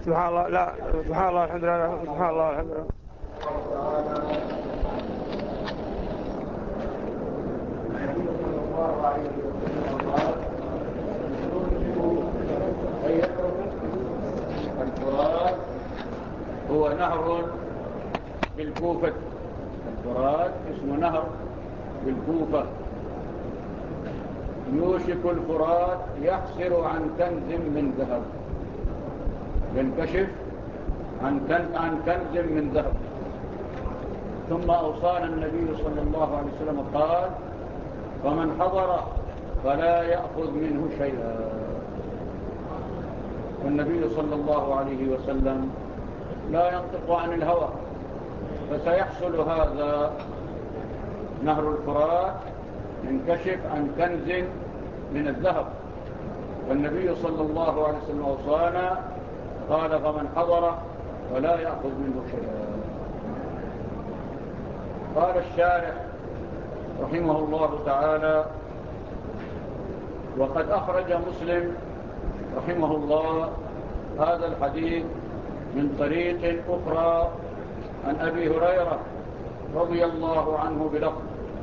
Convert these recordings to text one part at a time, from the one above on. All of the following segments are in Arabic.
سبحان الله، لا سبحان الله الحمد لله، سبحان الله الحمد لله. الفرات هو نهر بالكوفة. الفرات اسمه نهر بالكوفة. يوشك الفرات يحسر عن كنز من ذهب، ينكشف عن كنز من ذهب. ثم أوصانا النبي صلى الله عليه وسلم قال: فمن حضر فلا يأخذ منه شيئا. والنبي صلى الله عليه وسلم لا ينطق عن الهوى، فسيحصل هذا. نهر الفرات ينكشف عن كنز من الذهب، والنبي صلى الله عليه وسلم أوصانا قال: فمن حضر ولا يأخذ منه شيئا. قال الشارح رحمه الله تعالى: وقد أخرج مسلم رحمه الله هذا الحديث من طريق أخرى عن أبي هريرة رضي الله عنه بلفظ: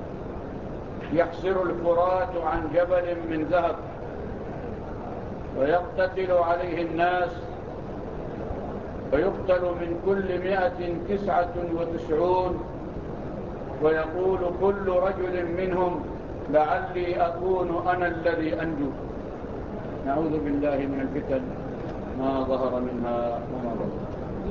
يحسر الفرات عن جبل من ذهب ويقتتل عليه الناس، فيقتل من كل 199، ويقول كل رجل منهم: لعلي أكون أنا الذي أنجو. نعوذ بالله من الفتن ما ظهر منها وما بطن.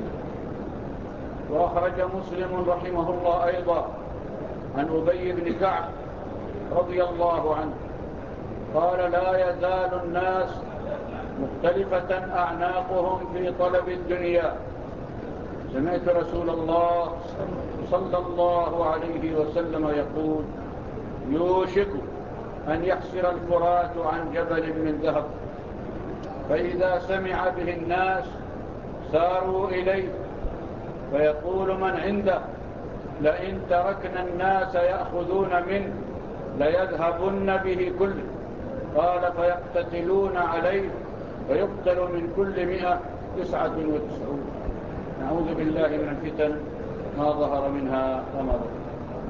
وأخرج مسلم رحمه الله أيضا عن أبي بن كعب رضي الله عنه قال: لا يزال الناس مختلفة أعناقهم في طلب الدنيا. سمعت رسول الله صلى الله عليه وسلم يقول: يوشك أن يحسر الفرات عن جبل من ذهب، فإذا سمع به الناس ساروا إليه، فيقول من عنده: لئن تركنا الناس يأخذون منه ليذهبن به كله. قال: فيقتتلون عليه، فيقتل من كل 199. نعوذ بالله من الفتن ما ظهر منها وما بطن.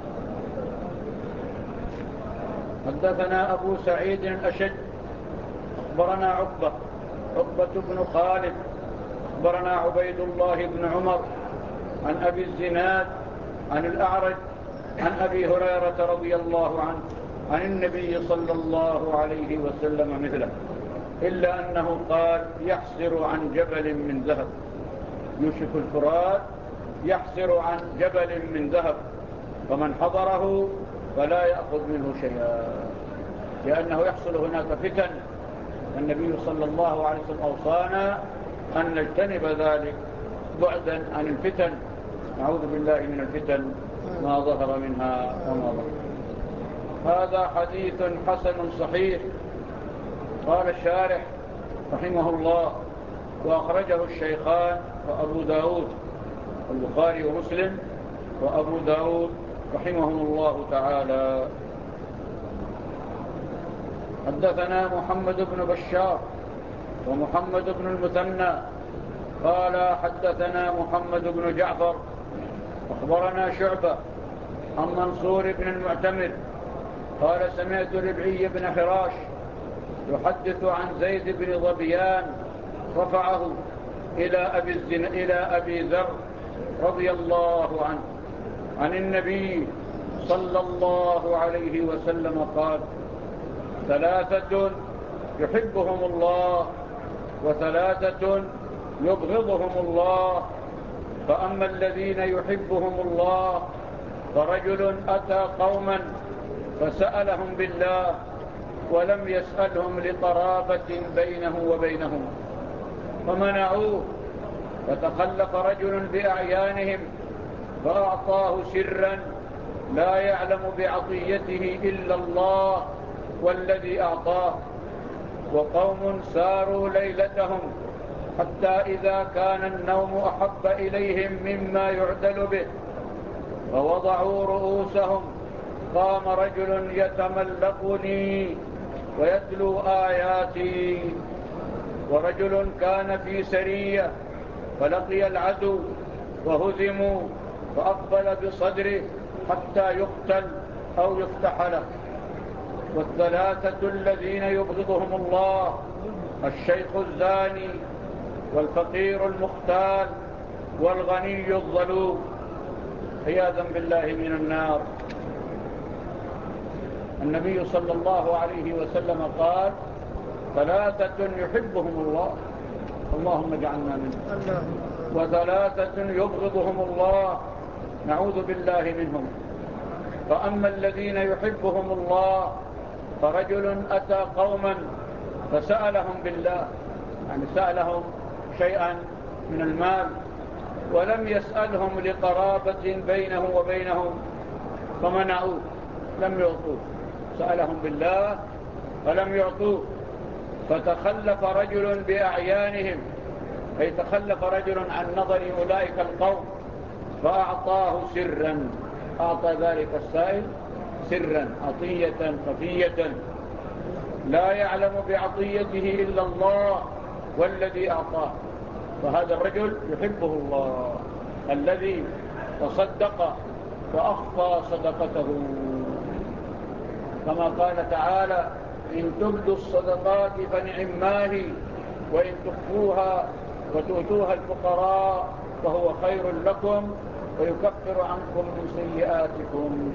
حدثنا أبو سعيد الأشج أخبرنا عقبة بن خالد أخبرنا عبيد الله بن عمر عن أبي الزناد عن الأعرج عن أبي هريرة رضي الله عنه عن النبي صلى الله عليه وسلم مثله، إلا أنه قال: يحسر عن جبل من ذهب. يوشك الفرات يحسر عن جبل من ذهب، فمن حضره فلا يأخذ منه شيئا، لأنه يحصل هناك فتن. النبي صلى الله عليه وسلم أوصانا أن نجتنب ذلك بعدا عن الفتن. نعوذ بالله من الفتن ما ظهر منها وما بطن. هذا حديث حسن صحيح. قال الشارح رحمه الله: وأخرجه الشيخان وأبو داود، البخاري ومسلم وأبو داود رحمهم الله تعالى. حدثنا محمد بن بشار ومحمد بن المثنى قال: حدثنا محمد بن جعفر أخبرنا شعبة عن منصور بن المعتمر قال: سمعت ربعي بن حراش يحدث عن زيد بن ظبيان رفعه إلى أبي ذر رضي الله عنه عن النبي صلى الله عليه وسلم قال: 3 يحبهم الله و3 يبغضهم الله. فأما الذين يحبهم الله فرجل أتى قوما فسألهم بالله ولم يسألهم لقرابة بينه وبينهم فمنعوه، فتخلف رجل بأعيانهم فأعطاه سرا لا يعلم بعطيته إلا الله والذي أعطاه. وقوم ساروا ليلتهم حتى إذا كان النوم أحب إليهم مما يعدل به فوضعوا رؤوسهم قام رجل يتملقني ويتلو آياتي. ورجل كان في سرية فلقي العدو وهزموا فأقبل بصدره حتى يقتل أو يفتح له. والثلاثة الذين يبغضهم الله: الشيخ الزاني، والفقير المختال، والغني الظلوم، عياذا بالله من النار. النبي صلى الله عليه وسلم قال: ثلاثة يحبهم الله، اللهم اجعلنا منهم، وثلاثة يبغضهم الله، نعوذ بالله منهم. فأما الذين يحبهم الله فرجل أتى قوما فسألهم بالله، يعني سألهم شيئا من المال ولم يسألهم لقرابة بينه وبينهم فمنعوه، لم يعطوه. سألهم بالله فلم يعطوه، فتخلف رجل بأعيانهم، أي تخلف رجل عن نظر أولئك القوم فأعطاه سرا، أعطى ذلك السائل سرا، عطية خفية لا يعلم بعطيته إلا الله والذي أعطاه. فهذا الرجل يحبه الله، الذي تصدق وأخفى صدقته، كما قال تعالى: إن تبدوا الصدقات فنعماه وإن تخفوها وتؤتوها الفقراء فهو خير لكم ويكفر عنكم من سيئاتكم.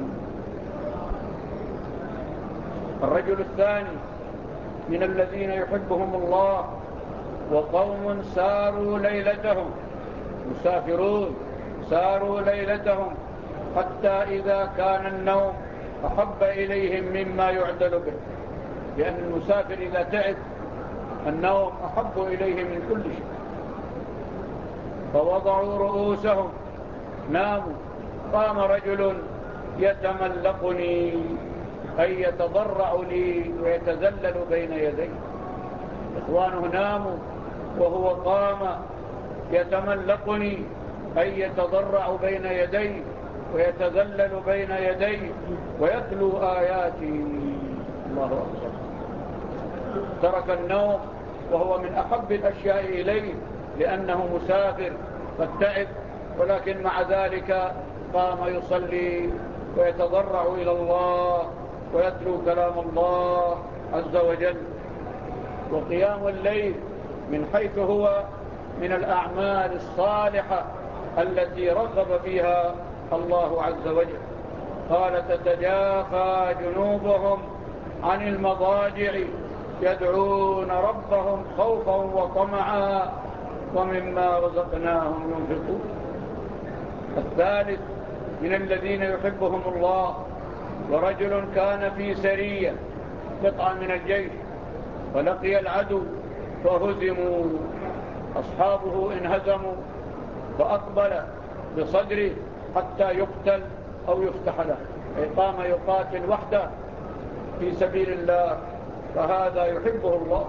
الرجل الثاني من الذين يحبهم الله: وقوم ساروا ليلتهم، مسافرون ساروا ليلتهم حتى إذا كان النوم أحب إليهم مما يعدل به، لأن المسافر إذا تعب النوم أحب إليه من كل شيء. فوضعوا رؤوسهم، ناموا. قام رجل يتملقني، أي يتضرع لي ويتذلل بين يدي. إخوانه ناموا وهو قام يتملقني، أي يتضرع بين يدي ويتذلل بين يدي ويتلو آياتي. الله أكبر. ترك النوم وهو من أحب الأشياء إليه، لأنه مسافر قد تعب، ولكن مع ذلك قام يصلي ويتضرع إلى الله ويتلو كلام الله عز وجل. وقيام الليل من حيث هو من الأعمال الصالحة التي رغب فيها الله عز وجل. قال: تتجافى جنوبهم عن المضاجع يدعون ربهم خوفا وطمعا ومما رزقناهم ينفقون. الثالث من الذين يحبهم الله: ورجل كان في سرية، قطعة من الجيش، فلقي العدو فهزموا، أصحابه انهزموا، فأقبل بصدره حتى يقتل أو يفتح له، أي قام يقاتل وحده في سبيل الله، فهذا يحبه الله.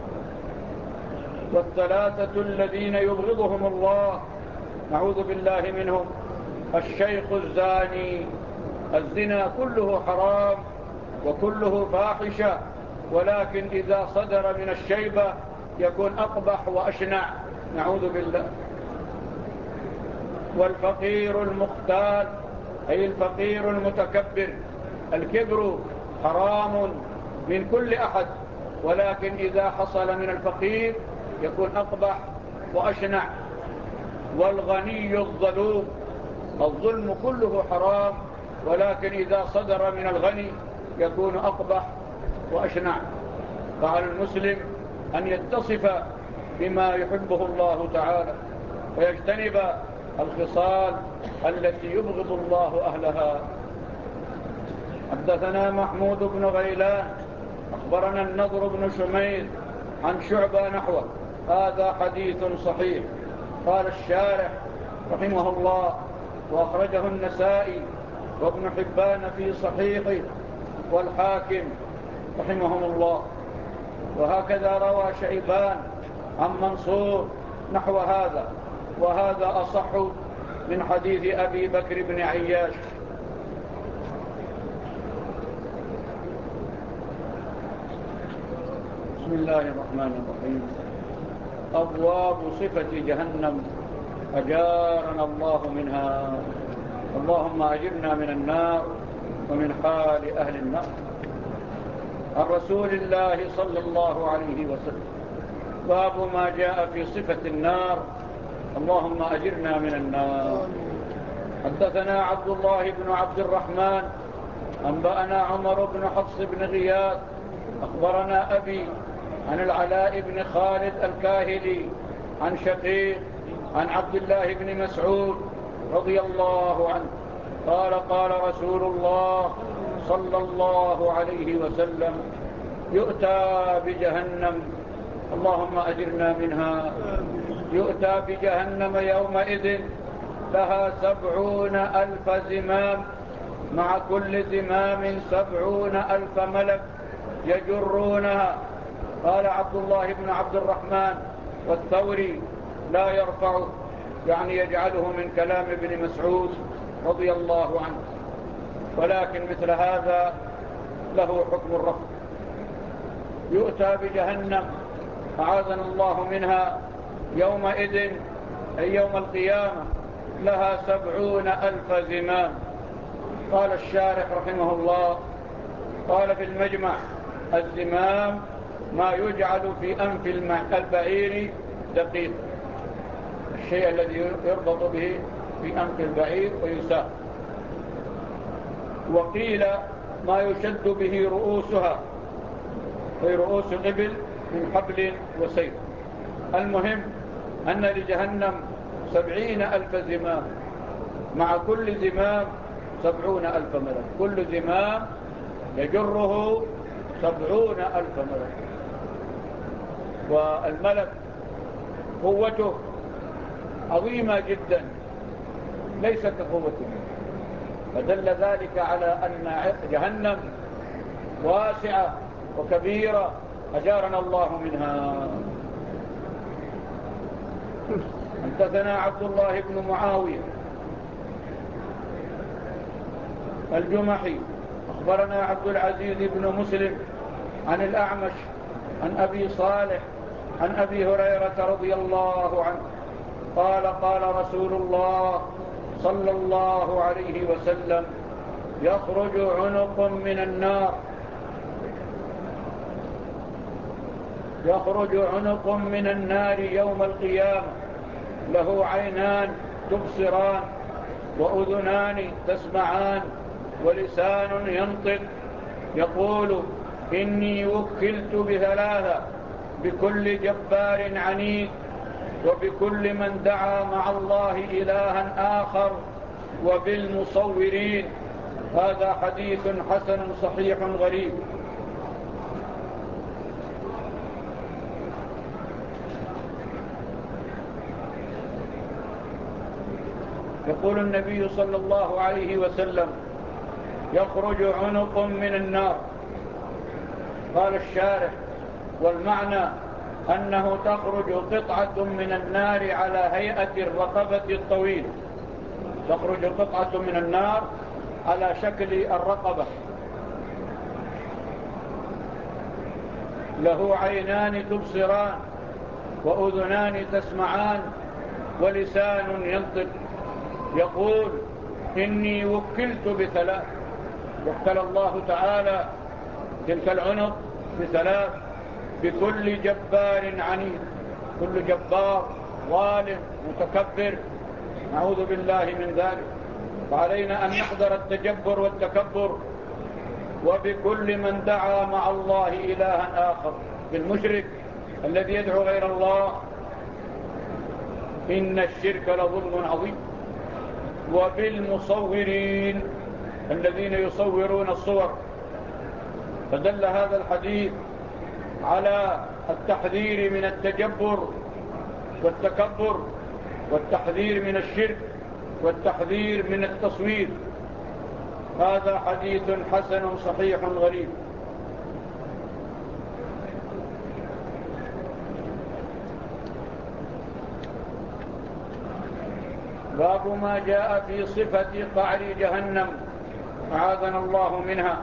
والثلاثة الذين يبغضهم الله، نعوذ بالله منهم: الشيخ الزاني، الزنا كله حرام وكله فاحشة، ولكن إذا صدر من الشيبة يكون أقبح وأشنع، نعوذ بالله. والفقير المختال، أي الفقير المتكبر، الكبر حرام من كل أحد، ولكن إذا حصل من الفقير يكون أقبح وأشنع. والغني الظلوم، الظلم كله حرام، ولكن إذا صدر من الغني يكون أقبح وأشنع. فعلى المسلم أن يتصف بما يحبه الله تعالى ويجتنب الخصال التي يبغض الله أهلها. حدثنا محمود بن غيلان أخبرنا النضر بن شميل عن شعبة نحوه، هذا حديث صحيح. قال الشارح رحمه الله: وأخرجه النسائي وابن حبان في صحيحه والحاكم رحمهم الله. وهكذا روى شيبان عن منصور نحو هذا، وهذا أصح من حديث أبي بكر بن عياش. بسم الله الرحمن الرحيم. أبواب صفة جهنم أجارنا الله منها. اللهم أجرنا من النار ومن حال أهل النار. عن رسول الله صلى الله عليه وسلم: باب ما جاء في صفة النار. اللهم أجرنا من النار. حدثنا عبد الله بن عبد الرحمن أنبأنا عمر بن حفص بن غياث أخبرنا أبي عن العلاء بن خالد الكاهلي عن شقيق عن عبد الله بن مسعود رضي الله عنه قال: قال رسول الله صلى الله عليه وسلم: يؤتى بجهنم، اللهم أجرنا منها، يؤتى بجهنم يومئذ لها 70,000 زمام، مع كل زمام 70,000 ملك يجرونها. قال عبد الله بن عبد الرحمن والثوري: لا يرفعه، يعني يجعله من كلام ابن مسعود رضي الله عنه، ولكن مثل هذا له حكم الرفع. يؤتى بجهنم أعاذنا الله منها يومئذ أي يوم القيامة لها 70,000 زمام. قال الشارح رحمه الله: قال في المجمع: الزمام ما يجعل في أنف البعير دقيق، الشيء الذي يربط به في أنف البعير ويساق. وقيل ما يشد به رؤوسها، في رؤوس الإبل من حبل وسيف. المهم أن لجهنم 70,000 زمام، مع كل زمام 70,000 ملك، كل زمام يجره 70,000 ملك. والملك قوته عظيمة جدا ليس كقوته، فدل ذلك على أن جهنم واسعة وكبيرة، أجارنا الله منها. حدثنا عبد الله بن معاوية الجمحي أخبرنا عبد العزيز بن مسلم عن الأعمش عن أبي صالح عن أبي هريرة رضي الله عنه قال: قال رسول الله صلى الله عليه وسلم: يخرج عنق من النار، يخرج عنق من النار يوم القيامة، له عينان تبصران، وأذنان تسمعان، ولسان ينطق، يقول: إني وكلت بثلاثة، بكل جبار عنيد، وبكل من دعا مع الله إلها آخر، وبالمصورين. هذا حديث حسن صحيح غريب. يقول النبي صلى الله عليه وسلم: يخرج عنق من النار. قال الشارح: والمعنى أنه تخرج قطعة من النار على هيئة الرقبة الطويل، تخرج قطعة من النار على شكل الرقبة، له عينان تبصران، وأذنان تسمعان، ولسان ينطق، يقول: إني وكلت بثلاث. وكل الله تعالى تلك العنق بثلاث: بكل جبار عنيد، كل جبار ظالم متكبر، نعوذ بالله من ذلك، وعلينا أن نحذر التجبر والتكبر. وبكل من دعا مع الله إلها آخر، بالمشرك الذي يدعو غير الله، إن الشرك لظلم عظيم. وبالمصورين الذين يصورون الصور. فدل هذا الحديث على التحذير من التجبر والتكبر، والتحذير من الشرك، والتحذير من التصوير. هذا حديث حسن صحيح غريب. باب ما جاء في صفة قعر جهنم، أعاذنا الله منها.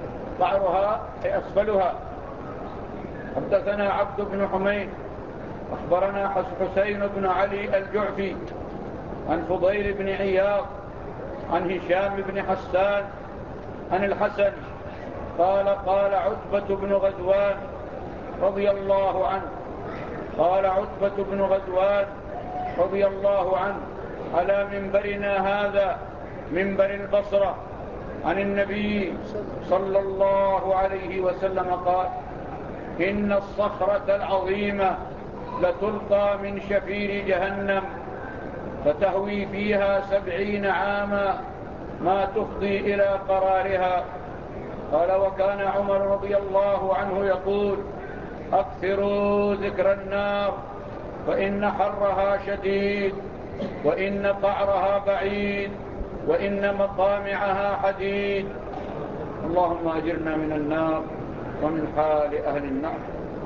قعرها أي أسفلها. حدثنا عبد بن حميد أخبرنا حسين بن علي الجعفي عن فضيل بن عياض عن هشام بن حسان عن الحسن قال قال عتبة بن غزوان رضي الله عنه قال عتبة بن غزوان رضي الله عنه على منبرنا هذا منبر البصرة عن النبي صلى الله عليه وسلم قال إن الصخرة العظيمة لتلقى من شفير جهنم فتهوي فيها 70 عاما ما تفضي إلى قرارها. قال وكان عمر رضي الله عنه يقول أكثروا ذكر النار فإن حرها شديد وإن قعرها بعيد وإن مقامعها حديد. اللهم أجرنا من النار ومن حال أهل النار.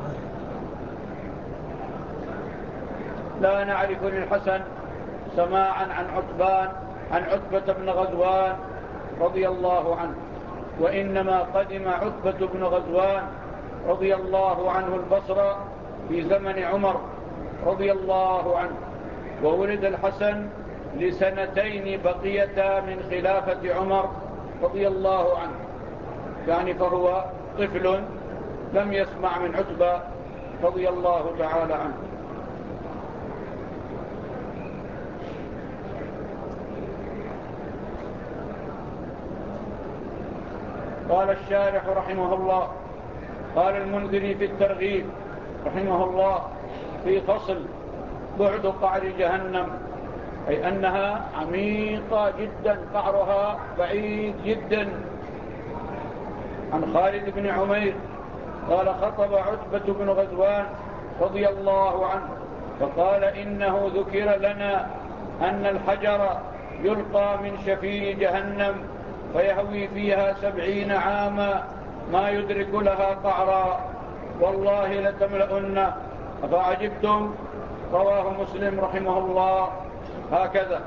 لا نعرف للحسن سماعا عن عتبة بن غزوان رضي الله عنه، وإنما قدم عتبة بن غزوان رضي الله عنه البصرة في زمن عمر رضي الله عنه، وولد الحسن ل2 بقيتا من خلافة عمر رضي الله عنه، يعني فهو طفل لم يسمع من عتبة رضي الله تعالى عنه. قال الشارح رحمه الله قال المنذري في الترغيب رحمه الله في فصل بعد قعر جهنم، أي أنها عميقة جدا، قعرها بعيد جدا. عن خالد بن عمير قال خطب عتبة بن غزوان رضي الله عنه فقال إنه ذكر لنا أن الحجر يلقى من شفير جهنم فيهوي فيها 70 عاما ما يدرك لها قعرا والله لتملؤن أفعجبتم. رواه مسلم رحمه الله هكذا.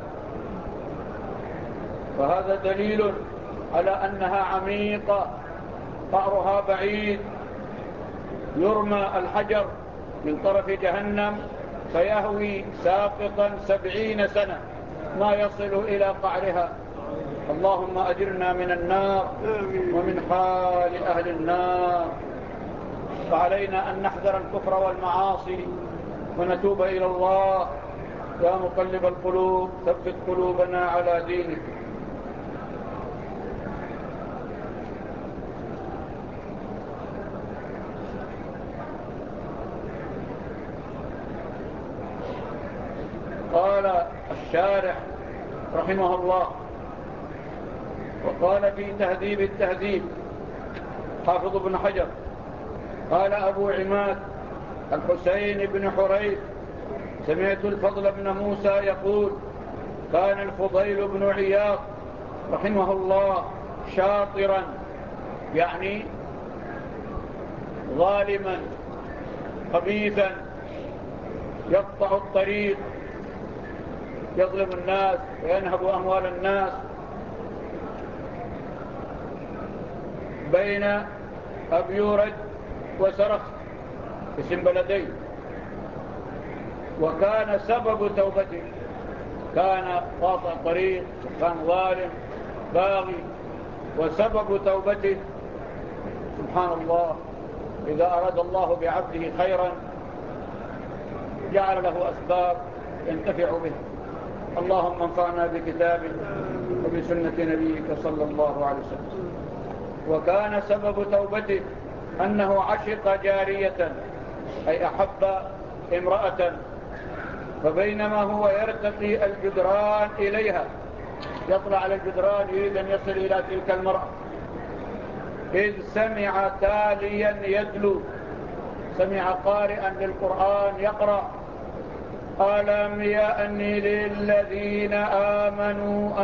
فهذا دليل على أنها عميقة، قعرها بعيد، يرمى الحجر من طرف جهنم فيهوي ساقطا 70 سنة ما يصل إلى قعرها. اللهم أجرنا من النار ومن حال أهل النار. فعلينا أن نحذر الكفر والمعاصي ونتوب إلى الله. يا مقلب القلوب ثبت قلوبنا على دينك. قال الشارح رحمه الله وقال في تهذيب التهذيب حافظ بن حجر قال أبو عماد الحسين بن حريث سمعت الفضل بن موسى يقول كان الفضيل بن عياض رحمه الله شاطرا، يعني ظالما خبيثا يقطع الطريق، يظلم الناس وينهب أموال الناس، بين أبيورد وسرخ اسم بلدين. وكان سبب توبته، كان قاطع طريق وكان ظالم باغي، وسبب توبته سبحان الله إذا أراد الله بعبده خيرا جعل له أسباب ينتفع بها. اللهم انفعنا بكتابك وبسنة نبيك صلى الله عليه وسلم. وكان سبب توبته أنه عشق جارية، أي أحب امرأة، فبينما هو يرتقي الجدران إليها، يطلع على الجدران يريد أن يصل إلى تلك المرأة، إذ سمع تاليا يتلو، سمع قارئا للقرآن يقرأ ألم يأن للذين آمنوا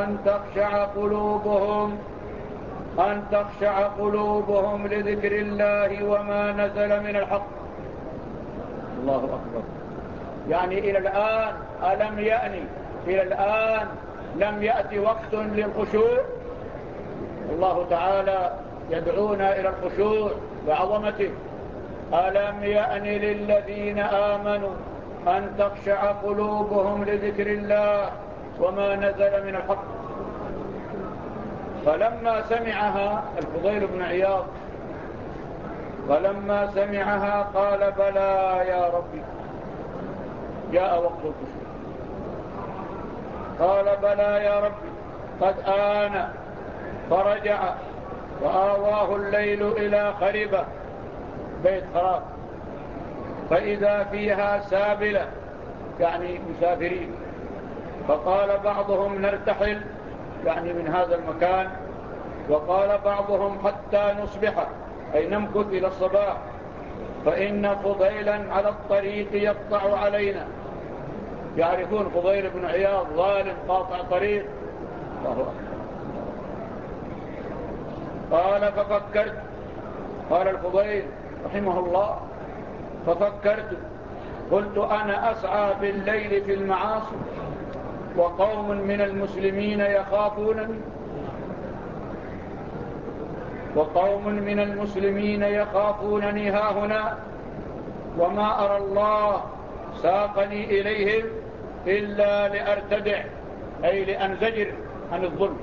أن تخشع قلوبهم لذكر الله وما نزل من الحق. الله أكبر. يعني إلى الآن ألم يأني، إلى الآن لم يأتي وقت للخشوع. الله تعالى يدعونا إلى الخشوع بعظمته. ألم يأن للذين آمنوا أن تخشع قلوبهم لذكر الله وما نزل من الحق. فلما سمعها الفضيل بن عياض فلما سمعها قال بلى يا ربي، جاء وقت الخشوع، قال بلى يا ربي قد آن. فرجع وآواه الليل إلى خربة، بيت خراب، فإذا فيها سابلة يعني مسافرين. فقال بعضهم نرتحل يعني من هذا المكان، وقال بعضهم حتى نصبح أي نمكث إلى الصباح، فإن فضيلا على الطريق يقطع علينا. يعرفون فضيل بن عياض ظالم قاطع طريق. الله أكبر. قال ففكرت، قال الفضيل رحمه الله ففكرت قلت أنا أسعى بالليل في المعاصي وقوم من المسلمين يخافونني، وقوم من المسلمين يخافونني هاهنا، وما أرى الله ساقني إليهم إلا لأرتدع أي لأنزجر عن الظلم.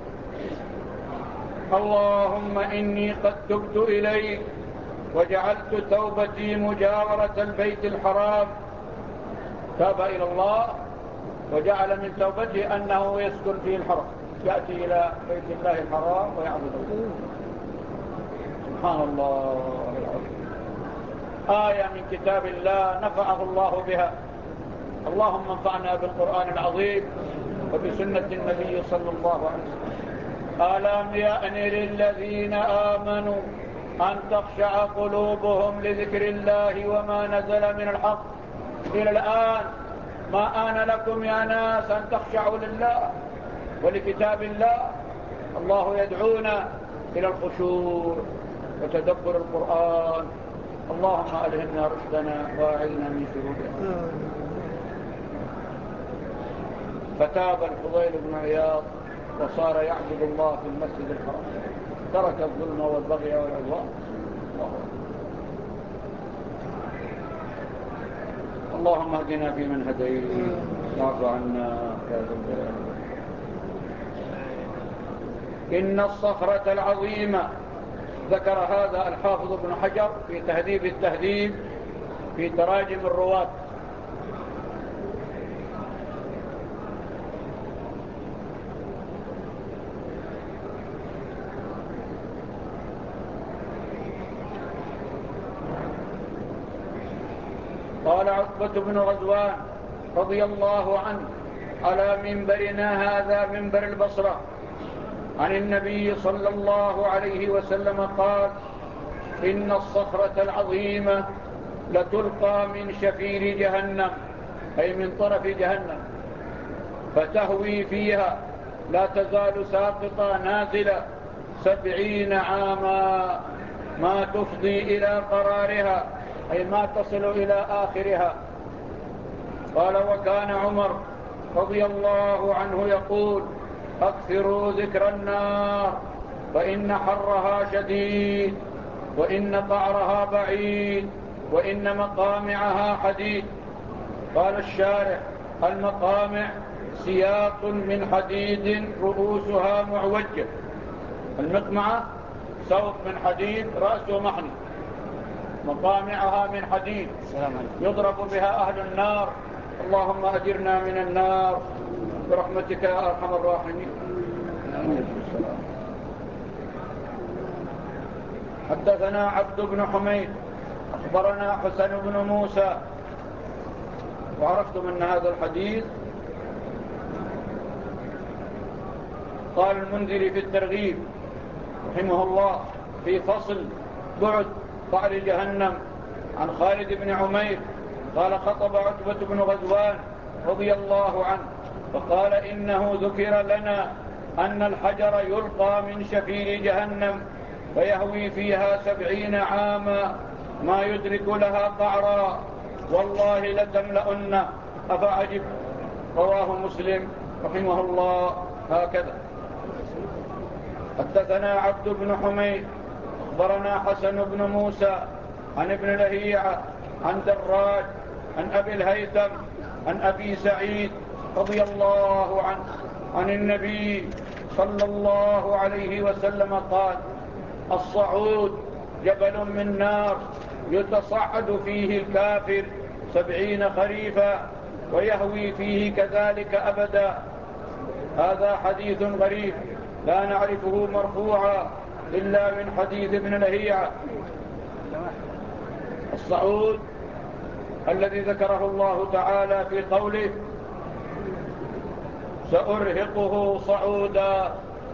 اللهم إني قد تبت إليك وجعلت توبتي مجاورة البيت الحرام. تاب إلى الله وجعل من توبته أنه يسكن فيه الحرم، يأتي إلى بيت الله الحرام ويعبد الله. سبحان الله العظيم. آية من كتاب الله نفعه الله بها. اللهم انفعنا بالقرآن العظيم وبسنة النبي صلى الله عليه وسلم. ألم يأن للذين آمنوا أن تخشع قلوبهم لذكر الله وما نزل من الحق. إلى الآن ما آن لكم يا ناس أن تخشعوا لله ولكتاب الله. الله يدعونا إلى الخشوع وتدبر القرآن. اللهم ألهمنا رشدنا وأعذنا من شرورنا. فتاب الفضيل بن عياض وصار يعبد الله في المسجد الحرام، ترك الظلم والبغي والعدوان. اللهم اهدنا فيمن هديت، واعف عنا يا ذا الجلال. إن الصخرة العظيمة، ذكر هذا الحافظ ابن حجر في تهذيب التهذيب في تراجم الرواة. قال عقبة بن غزوان رضي الله عنه على منبرنا هذا منبر البصرة عن النبي صلى الله عليه وسلم قال: إن الصخرة العظيمة لتلقى من شفير جهنم أي من طرف جهنم، فتهوي فيها لا تزال ساقطة نازلة 70 عاما ما تفضي إلى قرارها أي ما تصل إلى آخرها. قال: وكان عمر رضي الله عنه يقول: أكثروا ذكر النار فإن حرها شديد وإن قعرها بعيد وإن مقامعها حديد. قال الشارح: المقامع سياق من حديد رؤوسها معوجة. المقمعة سوق من حديد رأسه محني، مقامعها من حديد يضرب بها أهل النار. اللهم أجرنا من النار برحمتك يا أرحم الراحمين. حدثنا عبد بن حميد أخبرنا حسن بن موسى. وعرفتم أن هذا الحديث قال المنذري في الترغيب رحمه الله في فصل بعد قعر جهنم عن خالد بن عمير قال: خطب عتبة بن غزوان رضي الله عنه فقال: إنه ذكر لنا أن الحجر يلقى من شفير جهنم فيهوي فيها 70 عاما ما يدرك لها قعرا، والله لتملأن أفعجب. رواه مسلم رحمه الله هكذا. حدثنا عبد بن حميد أخبرنا حسن بن موسى عن ابن لهيعة عن دراج عن أبي الهيثم عن أبي سعيد رضي الله عنه عن النبي صلى الله عليه وسلم قال: الصعود جبل من نار يتصعد فيه الكافر 70 خريفا ويهوي فيه كذلك أبدا. هذا حديث غريب لا نعرفه مرفوعا إلا من حديث ابن لهيعة. الصعود الذي ذكره الله تعالى في قوله: سأرهقه صعودا.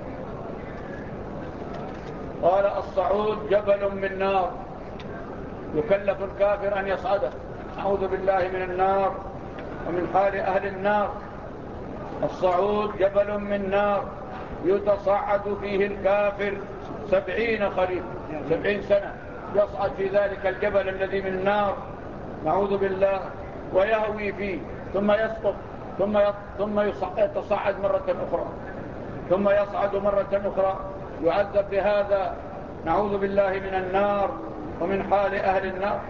قال: الصعود جبل من نار يكلف الكافر أن يصعده. أعوذ بالله من النار ومن حال أهل النار. الصعود جبل من نار يتصعد فيه الكافر 70 خريف، 70 سنة يصعد في ذلك الجبل الذي من النار، نعوذ بالله، ويهوي فيه ثم يسقط ثم يتصعد مرة أخرى، ثم يصعد مرة أخرى، يعذب بهذا، نعوذ بالله من النار ومن حال أهل النار.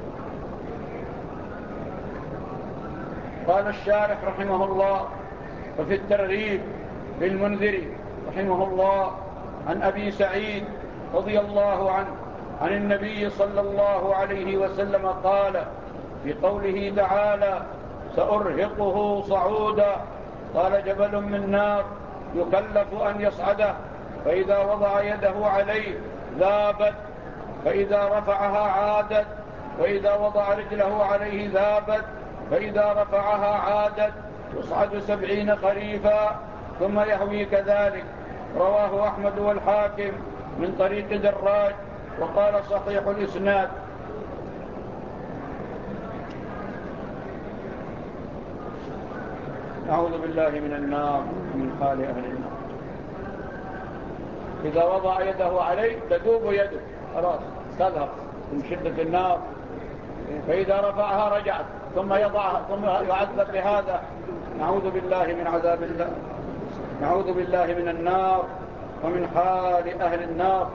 قال الشارح رحمه الله: وفي الترغيب للمنذري رحمه الله عن أبي سعيد رضي الله عنه عن النبي صلى الله عليه وسلم قال في قوله تعالى: سأرهقه صعودا. قال: جبل من نار يكلف أن يصعده، فإذا وضع يده عليه ذابت، فإذا رفعها عادت، وإذا وضع رجله عليه ذابت، فإذا رفعها عادت، يصعد 70 خريفا ثم يهوي كذلك. رواه أحمد والحاكم من طريق دراج وقال: صحيح الإسناد. أعوذ بالله من النار ومن حال أهل النار. إذا وضع يده عليه تذوب يده، خلاص تذهب من شدة النار، فإذا رفعها رجعت، ثم يضعها ثم يعذب بهذا، نعوذ بالله من عذاب الله، نعوذ بالله من النار ومن حال أهل النار.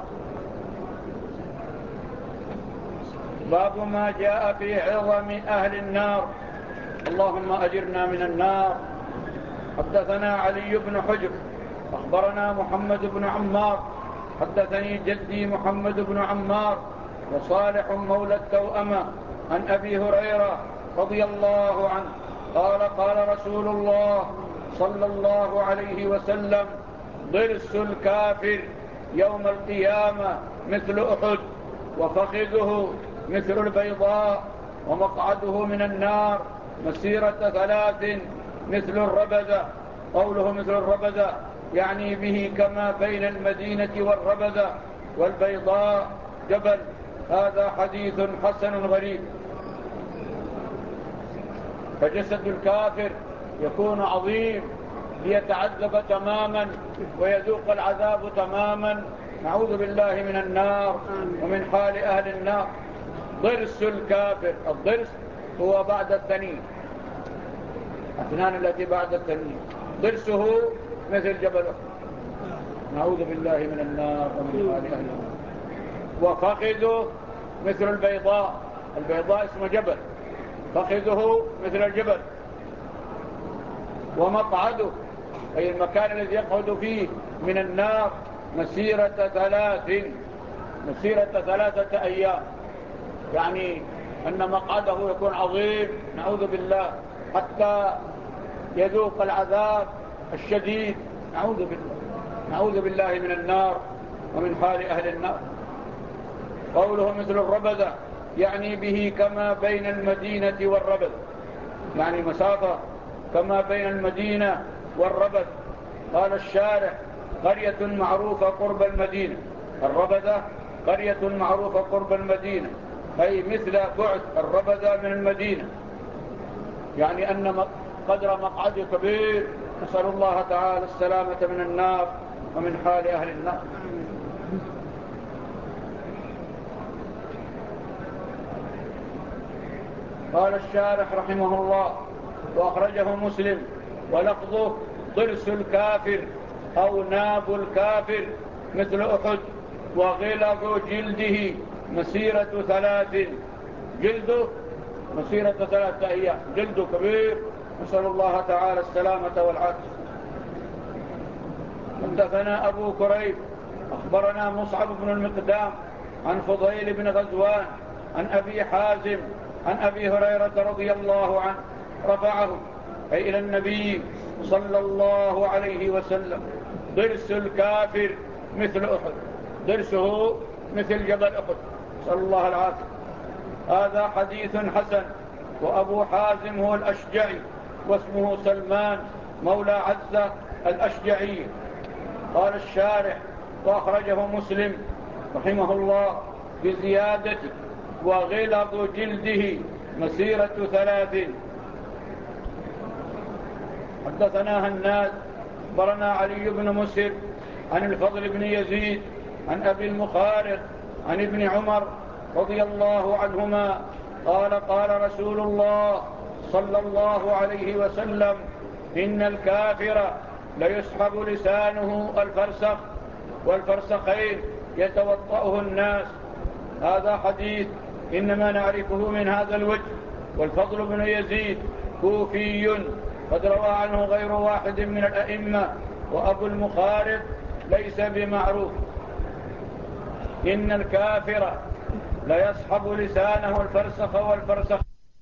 باب ما جاء في عظم أهل النار. اللهم أجرنا من النار. حدثنا علي بن حجر أخبرنا محمد بن عمار حدثني جدي محمد بن عمار وصالح مولى التوأمة عن أبي هريرة رضي الله عنه قال: قال رسول الله صلى الله عليه وسلم: ضرس الكافر يوم القيامة مثل أحد، وفخذه مثل البيضاء، ومقعده من النار مسيرة 3 مثل الربذة. قوله مثل الربذة يعني به كما بين المدينة والربذة والبيضاء جبل. هذا حديث حسن غريب. فجسد الكافر يكون عظيم ليتعذب تماما ويذوق العذاب تماما، نعوذ بالله من النار ومن حال أهل النار. ضرس الكافر، الضرس هو بعد الثنين، أثنان التي بعد الثنين، ضرسه مثل جبل أحد، نعوذ بالله من النار ومن حال أهل النار. وفخذه مثل البيضاء، البيضاء اسمه جبل، فخذه مثل الجبل. ومقعده أي المكان الذي يقعد فيه من النار مسيرة 3 أيام، يعني أن مقعده يكون عظيم، نعوذ بالله، حتى يذوق العذاب الشديد، نعوذ بالله من النار ومن حال أهل النار. قوله مثل الربذة يعني به كما بين المدينة والربذ، يعني مسافة كما بين المدينة والربذ. قال الشارح: قرية معروفة قرب المدينة. الربذة قرية معروفة قرب المدينة، أي مثل بعد الربذة من المدينة، يعني أن قدر مقعد كبير. نسأل الله تعالى السلامة من النار ومن حال أهل النار. قال الشارح رحمه الله: وأخرجه مسلم ولفظه: ضرس الكافر أو ناب الكافر مثل أحد، وغلظ جلده مسيرة 3. جلده مسيرة 3 أيام، جلده كبير، نسأل الله تعالى السلامة والعافية. حدثنا أبو كريب أخبرنا مصعب بن المقدام عن فضيل بن غزوان عن أبي حازم عن أبي هريرة رضي الله عنه رفعه أي إلى النبي صلى الله عليه وسلم: ضرس الكافر مثل أحد، ضرسه مثل جبل أحد، نسأل الله العافية. هذا حديث حسن. وأبو حازم هو الأشجعي، واسمه سلمان مولى عزة الأشجعي. قال الشارح: وأخرجه مسلم رحمه الله بزيادة: وغلظ جلده مسيرة 3. حدثنا هناد أخبرنا علي بن مسهر عن الفضل بن يزيد عن أبي المخارق عن ابن عمر رضي الله عنهما قال: قال رسول الله صلى الله عليه وسلم: إن الكافر ليسحب لسانه الفرسخ والفرسخين يتوطأه الناس. هذا حديث إنما نعرفه من هذا الوجه. والفضل بن يزيد كوفي قد روى عنه غير واحد من الأئمة. وأبو المخارق ليس بمعروف. إن الكافر ليسحب لسانه الفرسخ والفرسخ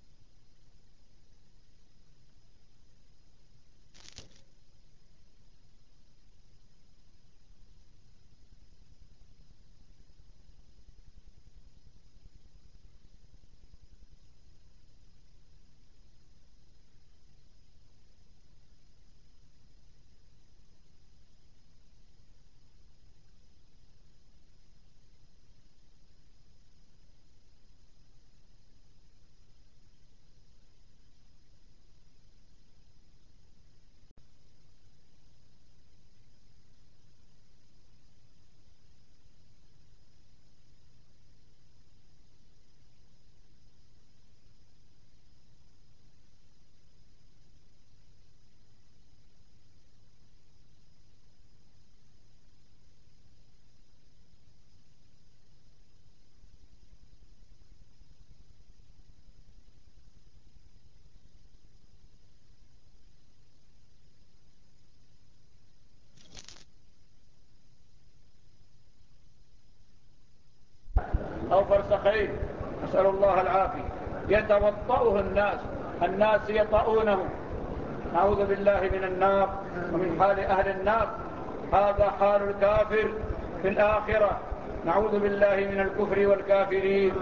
أو فرسخين، نسأل الله العافية، يتوطأه الناس يطؤونه. نعوذ بالله من النار ومن حال أهل النار. هذا حال الكافر في الآخرة. نعوذ بالله من الكفر والكافرين.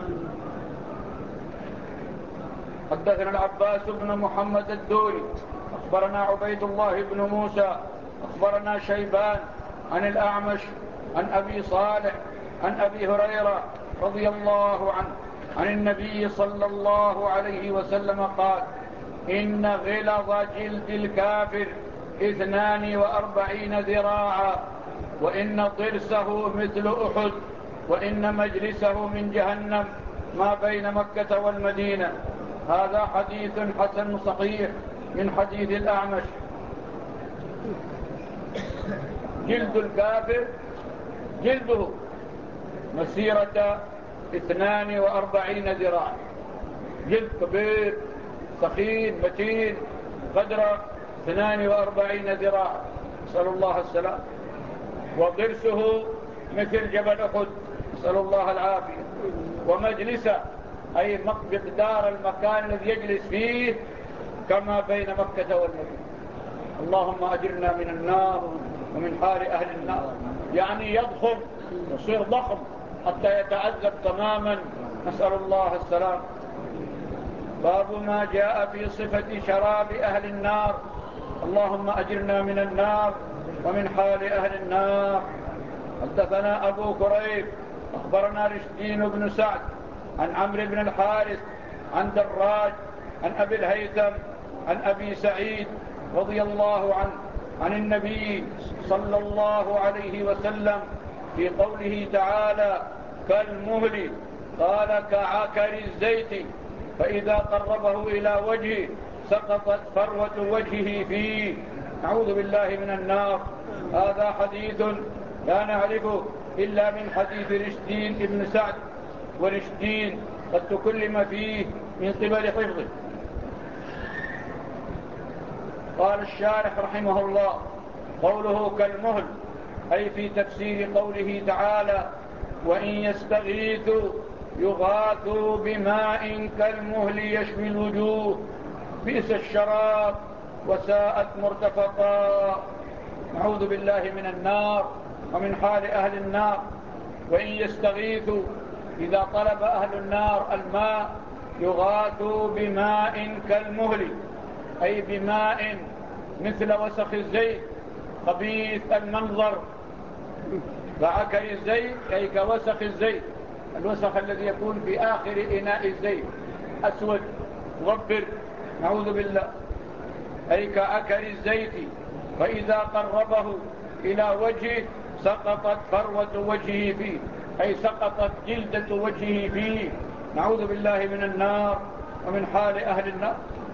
حدثنا العباس بن محمد الدوري أخبرنا عبيد الله بن موسى أخبرنا شيبان عن الأعمش عن أبي صالح عن أبي هريرة رضي الله عنه عن النبي صلى الله عليه وسلم قال: إن غلظ جلد الكافر 42 ذراعا، وإن ضرسه مثل أحد، وإن مجلسه من جهنم ما بين مكة والمدينة. هذا حديث حسن صحيح من حديث الأعمش. جلد الكافر جلده مسيرة 42 ذراع، جلد كبير ثخين متين قدر 42 ذراع، نسأل الله السلام. وضرسه مثل جبل أحد، نسأل الله العافية. ومجلسه أي مقدار المكان الذي يجلس فيه كما بين مكة والمدينة. اللهم أجرنا من النار ومن حال أهل النار. يعني يضخم، يصير ضخم حتى يتعذب تماما، نسأل الله السلام. باب ما جاء في صفة شراب أهل النار. اللهم أجرنا من النار ومن حال أهل النار. حدثنا أبو كريب أخبرنا رشدين بن سعد عن عمرو بن الحارث عن دراج عن أبي الهيثم عن أبي سعيد رضي الله عنه عن النبي صلى الله عليه وسلم في قوله تعالى: كالمهل، قال كعكر الزيت، فإذا قربه إلى وجهه سقطت فروة وجهه فيه. نعوذ بالله من النار. هذا حديث لا نعرفه إلا من حديث رشدين بن سعد، ورشدين قد تكلم فيه من قبل حفظه. قال الشارح رحمه الله: قوله كالمهل أي في تفسير قوله تعالى: وإن يستغيثوا يغاثوا بماء كالمهل يشوي الوجوه بئس الشراب وساءت مرتفقا. نعوذ بالله من النار ومن حال أهل النار. وإن يستغيثوا إذا طلب أهل النار الماء يغاثوا بماء كالمهل أي بماء مثل وسخ الزيت خبيث المنظر، فعكر الزيت أي كوسخ الزيت، الوسخ الذي يكون في آخر إناء الزيت أسود مغبر، نعوذ بالله، أي كعكر الزيت، فإذا قربه إلى وجهه سقطت فروة وجهه فيه، أي سقطت جلدة وجهه فيه، نعوذ بالله من النار ومن حال أهل النار.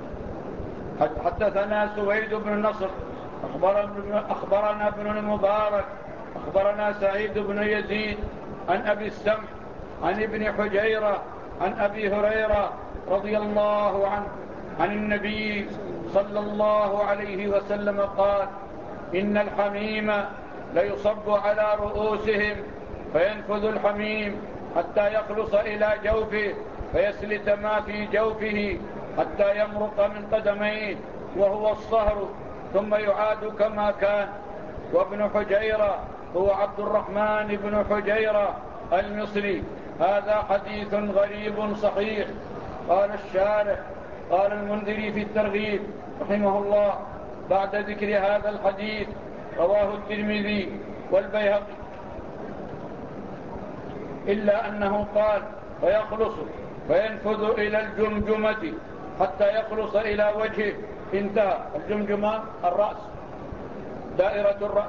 حدثنا سويد بن نصر أخبرنا ابن المبارك أخبرنا سعيد بن يزيد عن أبي السمح عن ابن حجيرة عن أبي هريرة رضي الله عنه عن النبي صلى الله عليه وسلم قال: إن الحميم ليصب على رؤوسهم فينفذ الحميم حتى يخلص إلى جوفه فيسلت ما في جوفه حتى يمرق من قدميه وهو الصهر ثم يعاد كما كان. وابن حجيرة هو عبد الرحمن بن حجيرة المصري. هذا حديث غريب صحيح. قال الشارح: قال المنذري في الترغيب رحمه الله بعد ذكر هذا الحديث: رواه الترمذي والبيهقي، إلا أنه قال: فيخلص فينفذ إلى الجمجمة حتى يخلص إلى وجهه. انتهى. الجمجمة الرأس، دائرة الرأس.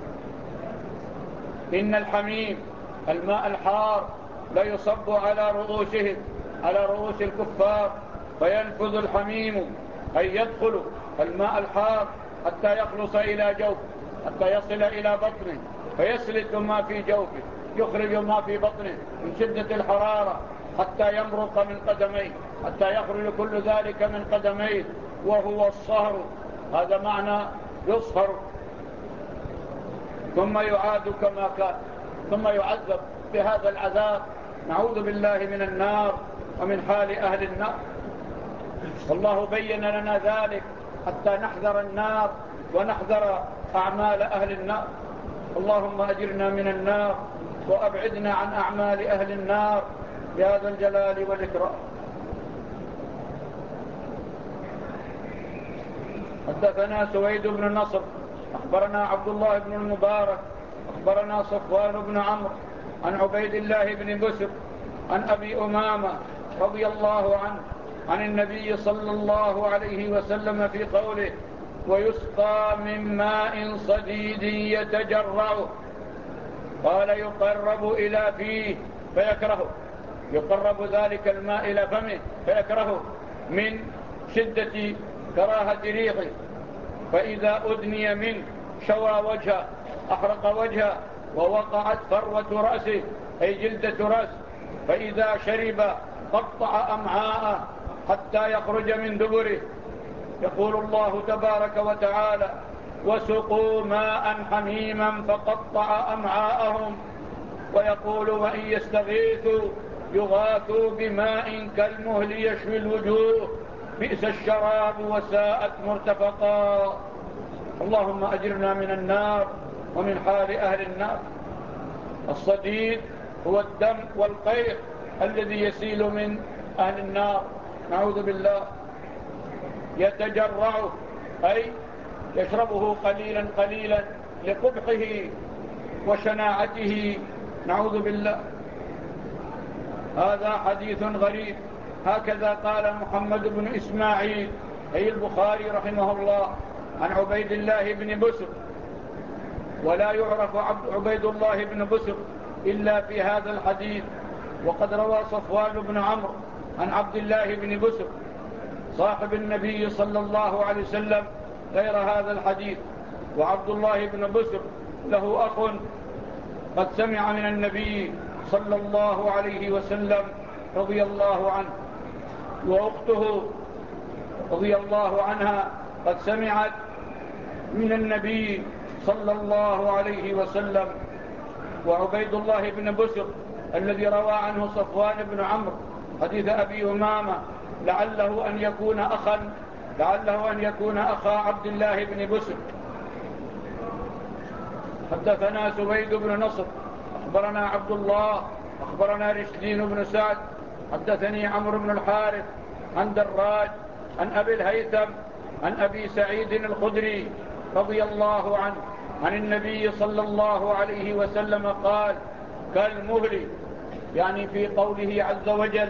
إن الحميم الماء الحار لا يصب على رؤوسهم، على رؤوس الكفار، فينفذ الحميم أي يدخل الماء الحار حتى يخلص إلى جوفه، حتى يصل إلى بطنه فيسلت ما في جوفه، يخرج ما في بطنه من شدة الحرارة حتى يمرق من قدميه، حتى يخرج كل ذلك من قدميه وهو الصهر. هذا معنى يصهر. ثم يعاد كما كان، ثم يعذب بهذا العذاب، نعوذ بالله من النار ومن حال أهل النار. والله بين لنا ذلك حتى نحذر النار ونحذر أعمال أهل النار. اللهم أجرنا من النار وأبعدنا عن أعمال أهل النار بهذا الجلال والإكرام. حدثنا سويد بن نصر أخبرنا عبد الله بن المبارك أخبرنا صفوان بن عمرو عن عبيد الله بن بسر عن أبي أمامة رضي الله عنه عن النبي صلى الله عليه وسلم في قوله: ويسقى من ماء صديد يتجرعه. قال: يقرب إلى فيه فيكرهه، يقرب ذلك الماء إلى فمه فيكرهه من شدة كراهة ريحه، فإذا أدني منه شوى وجهه، أحرق وجهه، ووقعت فروة رأسه أي جلدة رأسه، فإذا شرب قطع أمعاءه حتى يخرج من دبره. يقول الله تبارك وتعالى: وسقوا ماء حميما فقطع أمعاءهم. ويقول: وإن يستغيثوا يغاثوا بماء كالمهل يشوي الوجوه بئس الشراب وساءت مرتفقا. اللهم أجرنا من النار ومن حال أهل النار. الصديد هو الدم والقيح الذي يسيل من أهل النار، نعوذ بالله. يتجرعه أي يشربه قليلا قليلا لقبحه وشناعته، نعوذ بالله. هذا حديث غريب. هكذا قال محمد بن إسماعيل أي البخاري رحمه الله عن عبيد الله بن بسر، ولا يعرف عبيد الله بن بسر إلا في هذا الحديث. وقد روى صفوان بن عمرو عن عبد الله بن بسر صاحب النبي صلى الله عليه وسلم غير هذا الحديث. وعبد الله بن بسر له أخ قد سمع من النبي صلى الله عليه وسلم رضي الله عنه. وأخته رضي الله عنها قد سمعت من النبي صلى الله عليه وسلم. وعبيد الله بن بسر الذي روى عنه صفوان بن عمرو حديث أبي أمامة لعله أن يكون أخا عبد الله بن بسر. حدثنا سويد بن نصر أخبرنا عبد الله أخبرنا رشدين بن سعد حدثني عمرو بن الحارث عن دراج عن أبي الهيثم عن أبي سعيد الخدري رضي الله عنه عن النبي صلى الله عليه وسلم قال: كالمهل، يعني في قوله عز وجل: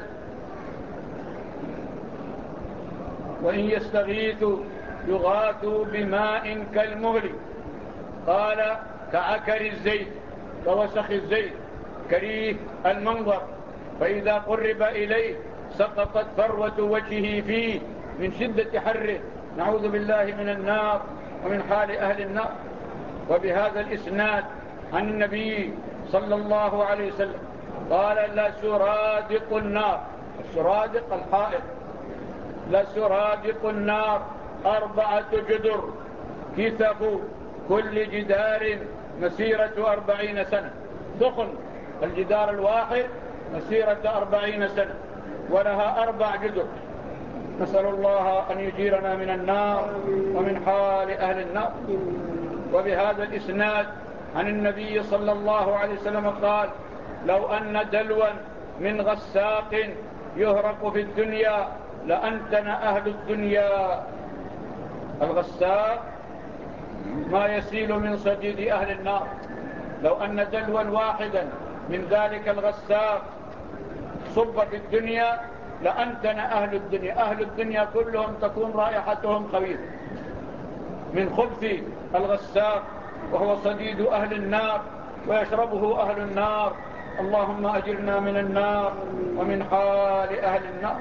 وإن يستغيثوا يغاثوا بماء كالمهل. قال: كعكر الزيت ووسخ الزيت كريه المنظر، فإذا قرب إليه سقطت فروة وجهه فيه من شدة حره، نعوذ بالله من النار ومن حال أهل النار. وبهذا الإسناد عن النبي صلى الله عليه وسلم قال: لسرادق النار، السرادق الحائط، لسرادق النار 4 جدر كثف كل جدار مسيرة 40 سنة. دخل الجدار الواحد مسيرة 40 سنة ولها 4 جدر. نسأل الله أن يجيرنا من النار ومن حال أهل النار. وبهذا الإسناد عن النبي صلى الله عليه وسلم قال: لو أن دلوا من غساق يهرق في الدنيا لأنتن أهل الدنيا. الغساق ما يسيل من صديد أهل النار. لو أن دلوا واحدا من ذلك الغساق صب في الدنيا لأنتن أهل الدنيا. أهل الدنيا كلهم تكون رائحتهم خبيثة من خبث الغساق، وهو صديد أهل النار ويشربه أهل النار. اللهم أجرنا من النار ومن حال أهل النار.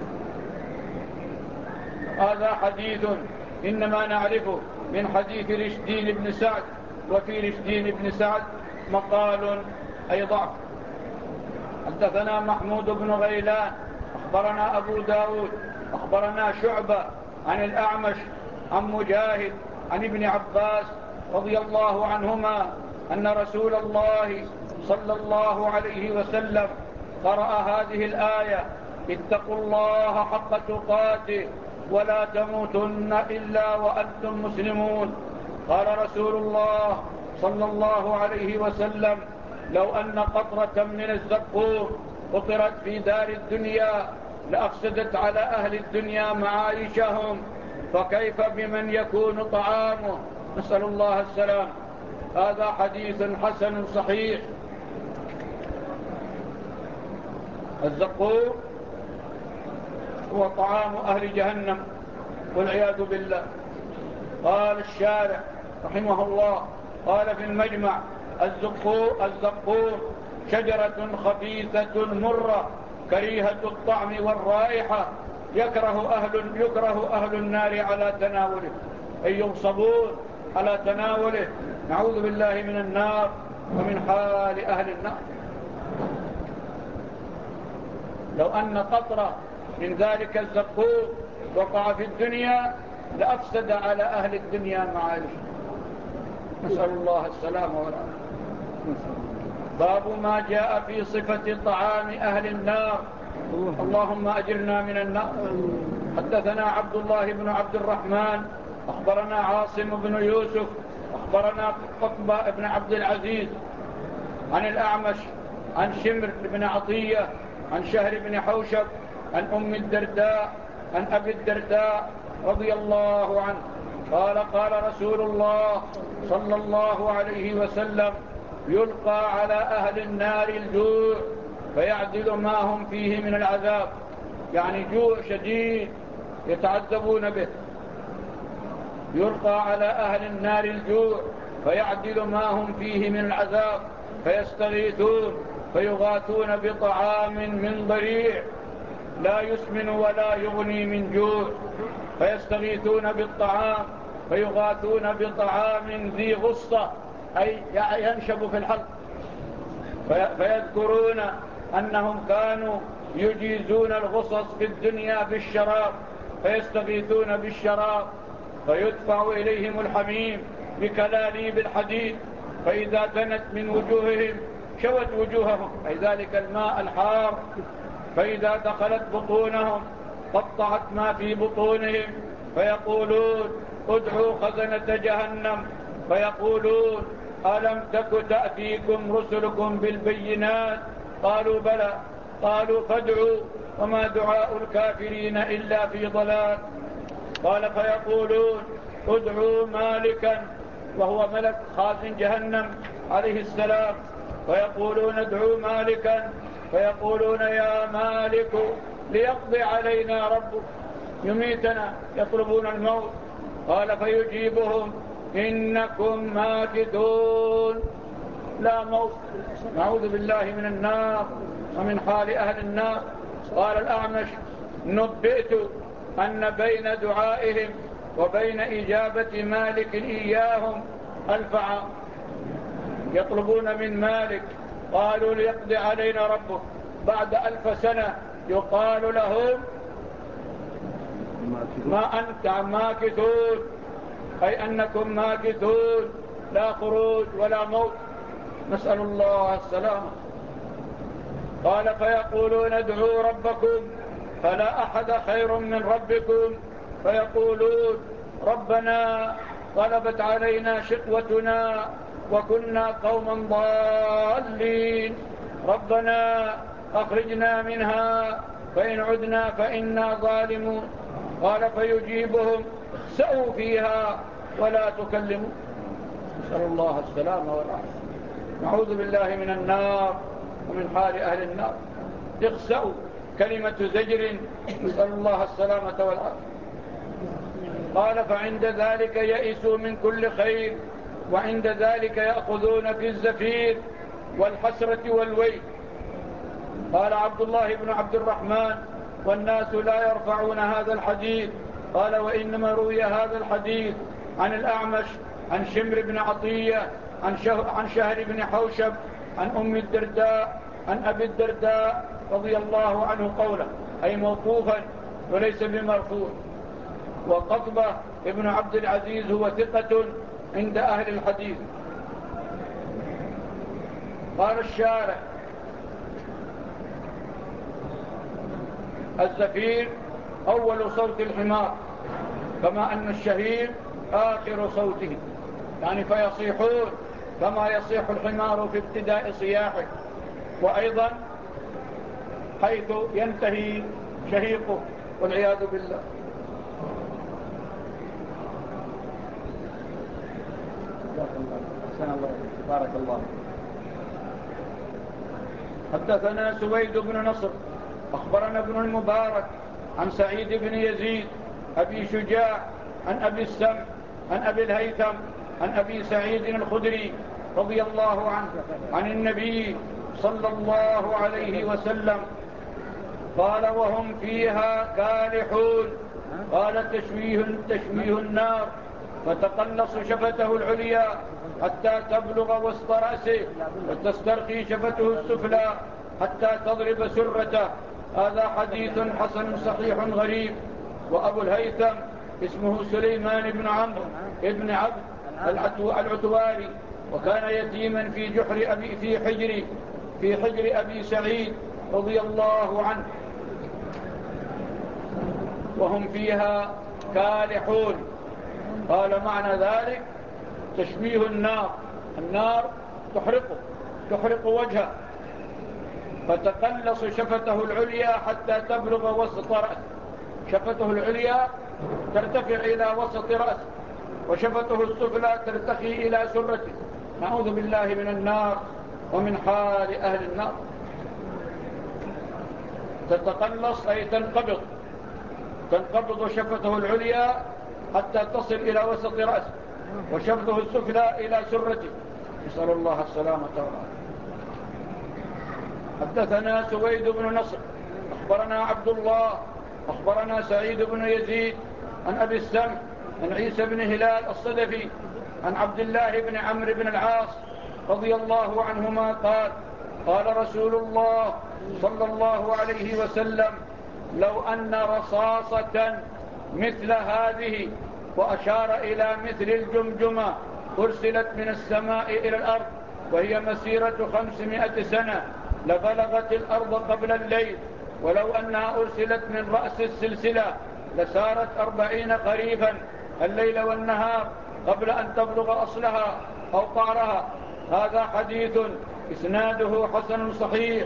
هذا حديث إنما نعرفه من حديث رشدين بن سعد، وفي رشدين بن سعد مقال أي ضعف. حدثنا محمود بن غيلان أخبرنا أبو داود أخبرنا شعبة عن الأعمش عن مجاهد عن ابن عباس رضي الله عنهما أن رسول الله صلى الله عليه وسلم قرأ هذه الآية: اتقوا الله حق تقاته ولا تموتن إلا وأنتم مسلمون. قال رسول الله صلى الله عليه وسلم: لو أن قطرة من الزقوم قطرت في دار الدنيا لأفسدت على أهل الدنيا معايشهم، فكيف بمن يكون طعامه؟ نسأل الله السلام. هذا حديث حسن صحيح. الزقوم هو طعام أهل جهنم والعياذ بالله. قال الشارع رحمه الله، قال في المجمع: الزقوم شجرة خبيثة مرة كريهة الطعم والرائحة يكره أهل النار على تناوله، أي يغصبون على تناوله. نعوذ بالله من النار ومن حال أهل النار. لو أن قطرة من ذلك الزقوم وقع في الدنيا لأفسد على أهل الدنيا معايشهم. نسأل الله السلامة والعافية. باب ما جاء في صفة طعام أهل النار. اللهم أجرنا من النار. حدثنا عبد الله بن عبد الرحمن أخبرنا عاصم بن يوسف أخبرنا قطبة بن عبد العزيز عن الأعمش عن شمر بن عطية عن شهر بن حوشب عن أم الدرداء عن أبي الدرداء رضي الله عنه قال: قال رسول الله صلى الله عليه وسلم: يلقى على أهل النار الجوع فيعدل ما هم فيه من العذاب، يعني جوع شديد يتعذبون به. يلقى على أهل النار الجوع فيعدل ما هم فيه من العذاب، فيستغيثون فيغاثون بطعام من ضريع لا يسمن ولا يغني من جوع، فيستغيثون بالطعام فيغاثون بطعام ذي غصة أي ينشب في الحلق، فيذكرون أنهم كانوا يجيزون الغصص في الدنيا بالشراب فيستغيثون بالشراب فيدفع إليهم الحميم بكلاليب الحديد، فإذا دنت من وجوههم شوت وجوههم، أي ذلك الماء الحار، فإذا دخلت بطونهم قطعت ما في بطونهم، فيقولون ادعوا خزنة جهنم، فيقولون ألم تك تأتيكم رسلكم بالبينات؟ قالوا بلى، قالوا فادعوا وما دعاء الكافرين إلا في ضلال. قال فيقولون ادعوا مالكا، وهو ملك خازن جهنم عليه السلام، فيقولون ادعوا مالكا، فيقولون يا مالك ليقضي علينا ربك يميتنا، يطلبون الموت. قال فيجيبهم إنكم ماكثون لا موت. نعوذ بالله من النار ومن حال أهل النار. قال الأعمش نبئت أن بين دعائهم وبين إجابة مالك إياهم 1000 عام، يطلبون من مالك قالوا ليقضي علينا ربك، بعد 1000 سنة يقال لهم ما أنت ماكثون، أي أنكم ماكثون لا خروج ولا موت، نسأل الله السلامة. قال فيقولون ادعوا ربكم فلا أحد خير من ربكم، فيقولون ربنا غلبت علينا شقوتنا وكنا قوما ضالين، ربنا أخرجنا منها فإن عدنا فإنا ظالمون. قال فيجيبهم اخسأوا فيها ولا تكلموا، نسأل الله السلامة والعافية. نعوذ بالله من النار ومن حال أهل النار. اخسأوا كلمة زجر، نسأل الله السلامة والعافية. قال فعند ذلك يئسوا من كل خير، وعند ذلك يأخذون في الزفير والحسرة والويل. قال عبد الله بن عبد الرحمن والناس لا يرفعون هذا الحديث. قال وإنما روي هذا الحديث عن الأعمش عن شمر بن عطية عن شهر بن حوشب عن أم الدرداء عن أبي الدرداء رضي الله عنه قوله، أي موقوفا وليس بمرفوع. وقطبة ابن عبد العزيز هو ثقة عند أهل الحديث. قال الشارع الزفير أول صوت الحمار، كما أن الشهير آخر صوته، يعني فيصيحون كما يصيح الحمار في ابتداء صياحه، وأيضا حيث ينتهي شهيقه، والعياذ بالله. بارك الله. حدثنا سويد بن نصر أخبرنا ابن المبارك عن سعيد بن يزيد أبي شجاع عن أبي السمع عن أبي الهيثم عن أبي سعيد الخدري رضي الله عنه عن النبي صلى الله عليه وسلم قال وهم فيها كالحون. قال تشويه النار فتقلص شفته العليا حتى تبلغ وسط رأسه، وتسترخي شفته السفلى حتى تضرب سرته. هذا حديث حسن صحيح غريب. وأبو الهيثم اسمه سليمان بن عمرو ابن عبد العتواري، وكان يتيما في حجر أبي سعيد رضي الله عنه. وهم فيها كالحون. قال معنى ذلك تشبيه النار تحرق وجهه، فتقلص شفته العليا حتى تبلغ وسط رأسه. شفته العليا ترتفع إلى وسط رأسه، وشفته السفلى ترتقي إلى سرته. نعوذ بالله من النار ومن حال أهل النار. تتقلص أي تنقبض شفته العليا حتى تصل إلى وسط رأسه، وشفته السفلى إلى سرته، نسأل الله السلامة والعافية. حدثنا سويد بن نصر أخبرنا عبد الله أخبرنا سعيد بن يزيد عن أبي السمع عن عيسى بن هلال الصدفي عن عبد الله بن عمرو بن العاص رضي الله عنهما قال قال رسول الله صلى الله عليه وسلم: لو أن رصاصة مثل هذه، وأشار إلى مثل الجمجمة، أرسلت من السماء إلى الأرض وهي مسيرة 500 سنة لبلغت الأرض قبل الليل، ولو أنها أرسلت من رأس السلسلة لسارت 40 خريفا الليل والنهار قبل أن تبلغ أصلها أو قعرها. هذا حديث إسناده حسن صحيح.